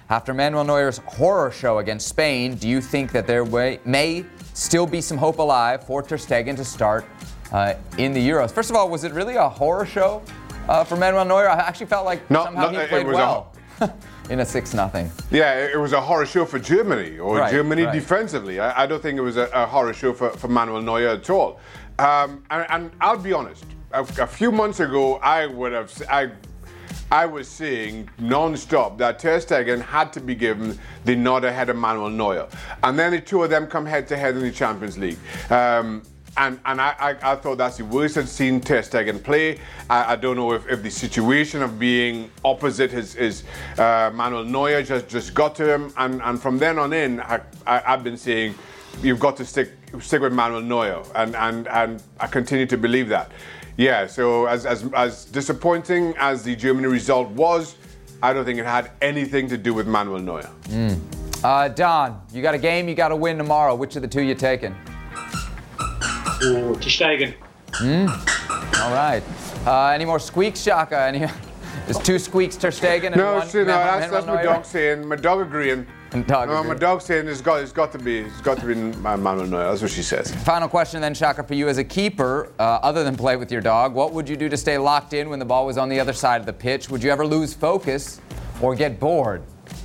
After Manuel Neuer's horror show against Spain, do you think that there way, may still be some hope alive for Ter Stegen to start uh, in the Euros? First of all, was it really a horror show uh, for Manuel Neuer? I actually felt like no, somehow no, he played well a, in a six nothing. Yeah, it was a horror show for Germany, or right, Germany right. defensively. I, I don't think it was a, a horror show for, for Manuel Neuer at all. Um, and, and I'll be honest, a, a few months ago, I would have, I, I was saying non-stop that Ter Stegen had to be given the nod ahead of Manuel Neuer. And then the two of them come head-to-head in the Champions League. Um, and and I, I, I thought that's the worst I'd seen Ter Stegen play. I, I don't know if, if the situation of being opposite his, his uh, Manuel Neuer just, just got to him. And, and from then on in, I, I, I've been saying, you've got to stick stick with Manuel Neuer. And, and, and I continue to believe that. Yeah, so as, as as disappointing as the Germany result was, I don't think it had anything to do with Manuel Neuer. Mm. Uh, Don, you got a game, you got to win tomorrow. Which of the two you taking? Oh, Ter Stegen. Mm. All right. Uh, any more squeaks, Shaka? Any? There's two squeaks, Ter Stegen, and no, one. See, no, Manuel, that's, that's my Neuer. dog saying. My dog agreeing. Dog no, my dog saying it's got, it's got to be, it's got to be Manuel Neuer. That's what she says. Final question then, Shaka, for you as a keeper, uh, other than play with your dog, what would you do to stay locked in when the ball was on the other side of the pitch? Would you ever lose focus or get bored?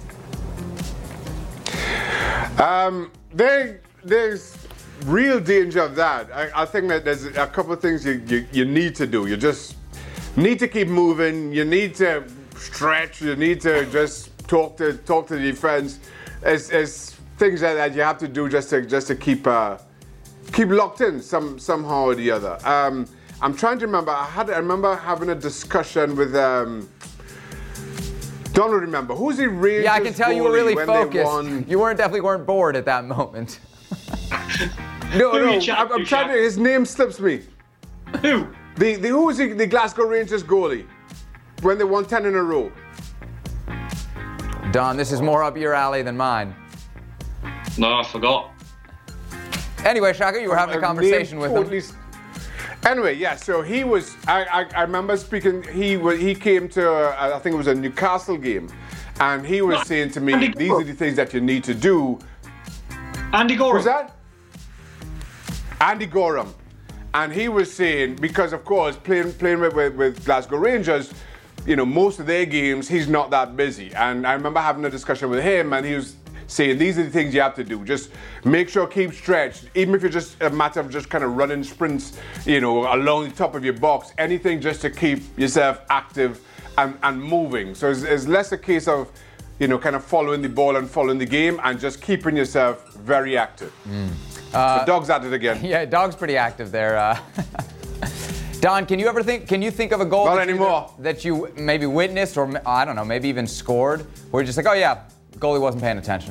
Um, there, there's real danger of that. I, I think that there's a couple of things you, you, you need to do. You just need to keep moving. You need to stretch. You need to just talk to talk to the defense. It's, it's things that, that you have to do just to just to keep uh, keep locked in some somehow or the other. Um, I'm trying to remember. I had I remember having a discussion with. Um, don't remember who's the Rangers Yeah, I can tell you were really focused. You weren't definitely weren't bored at that moment. no, no. I'm, I'm trying to. His name slips me. Who? The the who was the, the Glasgow Rangers goalie when they won ten in a row. Don, this is more up your alley than mine. No, I forgot. Anyway, Shaka, you were having a conversation with totally him. Anyway, yeah, so he was, I, I, I remember speaking, he was, he came to, uh, I think it was a Newcastle game, and he was saying to me, Andy these Gorham. are the things that you need to do. Andy Gorham. Who's that? Andy Gorham. And he was saying, because of course, playing playing with, with, with Glasgow Rangers, you know, most of their games, he's not that busy. And I remember having a discussion with him, and he was saying, these are the things you have to do. Just make sure, keep stretched. Even if it's just a matter of just kind of running sprints, you know, along the top of your box, anything just to keep yourself active and, and moving. So it's, it's less a case of, you know, kind of following the ball and following the game and just keeping yourself very active. Mm. Uh, so Dog's at it again. Yeah, Dog's pretty active there. Uh, Don, can you ever think? Can you think of a goal Not that, anymore. You, that you maybe witnessed, or I don't know, maybe even scored, where you're just like, oh yeah, goalie wasn't paying attention?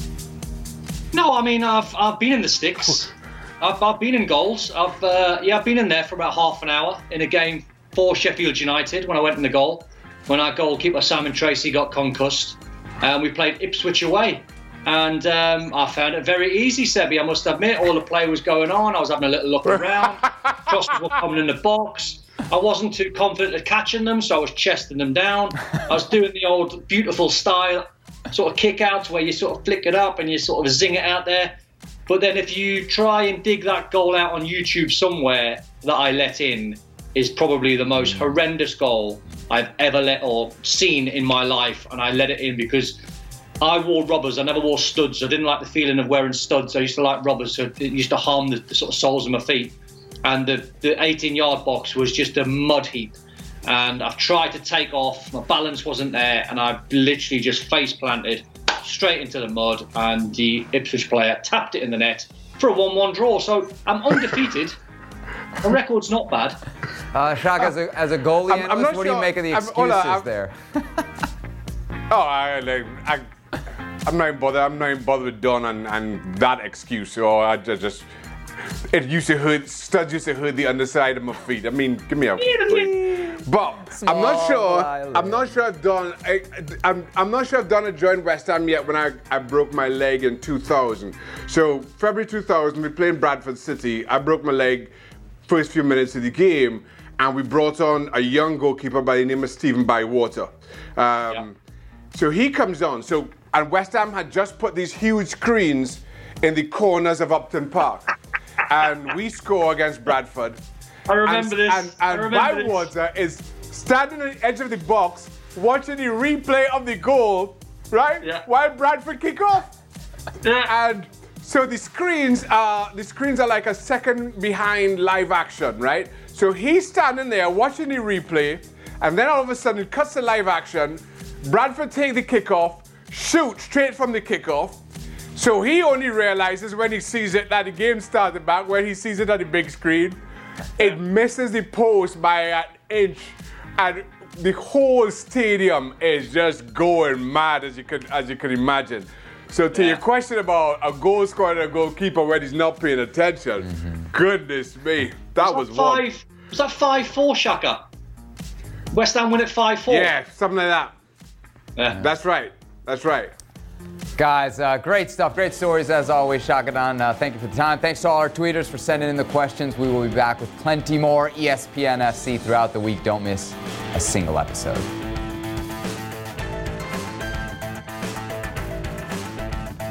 No, I mean I've I've been in the sticks. I've I've been in goals. I've uh, yeah I've been in there for about half an hour in a game for Sheffield United when I went in the goal. When our goalkeeper Simon Tracy got concussed, and we played Ipswich away. And um, I found it very easy, Sebi, I must admit. All the play was going on. I was having a little look around. Crosses were coming in the box. I wasn't too confident at catching them, so I was chesting them down. I was doing the old beautiful style sort of kick-outs where you sort of flick it up and you sort of zing it out there. But then if you try and dig that goal out on YouTube somewhere that I let in, is probably the most horrendous goal I've ever let or seen in my life. And I let it in because I wore rubbers. I never wore studs. I didn't like the feeling of wearing studs. I used to like rubbers. So it used to harm the, the sort of soles of my feet. And the, the eighteen-yard box was just a mud heap. And I've tried to take off. My balance wasn't there. And I literally just face planted straight into the mud. And the Ipswich player tapped it in the net for a one one draw. So I'm undefeated. The record's not bad. Uh, Shaka, as a, as a goalie I'm, I'm analyst, not what sure. do you make of the I'm- excuses hold on, I'm- there? Oh, I, like, I, I'm not even bothered. I'm not even bothered with Don and, and that excuse. Or I just, just, it used to hurt. Studs used to hurt the underside of my feet. I mean, give me a break. But I'm not Small sure. island. I'm not sure if Don. I, I'm, I'm not sure if Don had joined West Ham yet when I, I broke my leg in two thousand. So February two thousand, we played in Bradford City. I broke my leg first few minutes of the game, and we brought on a young goalkeeper by the name of Stephen Bywater. Um, So he comes on. So and West Ham had just put these huge screens in the corners of Upton Park, and we score against Bradford. I remember and, this. And, and I remember Bywater is standing on the edge of the box, watching the replay of the goal, right? Yeah. While Bradford kick off. Yeah. And so the screens are the screens are like a second behind live action, right? So he's standing there watching the replay, and then all of a sudden it cuts to live action. Bradford take the kickoff, shoot straight from the kickoff. So he only realizes when he sees it that the game started back, when he sees it on the big screen. It misses the post by an inch, and the whole stadium is just going mad, as you could as you could imagine. So to yeah. your question about a goal scorer and a goalkeeper when he's not paying attention, mm-hmm. goodness me, that was, was that five. One. Was that five four, Shaka? West Ham win at five four. Yeah, something like that. Yeah, that's right. That's right. Guys, uh, great stuff, great stories as always, Shaka Don. Uh, thank you for the time. Thanks to all our tweeters for sending in the questions. We will be back with plenty more E S P N F C throughout the week. Don't miss a single episode.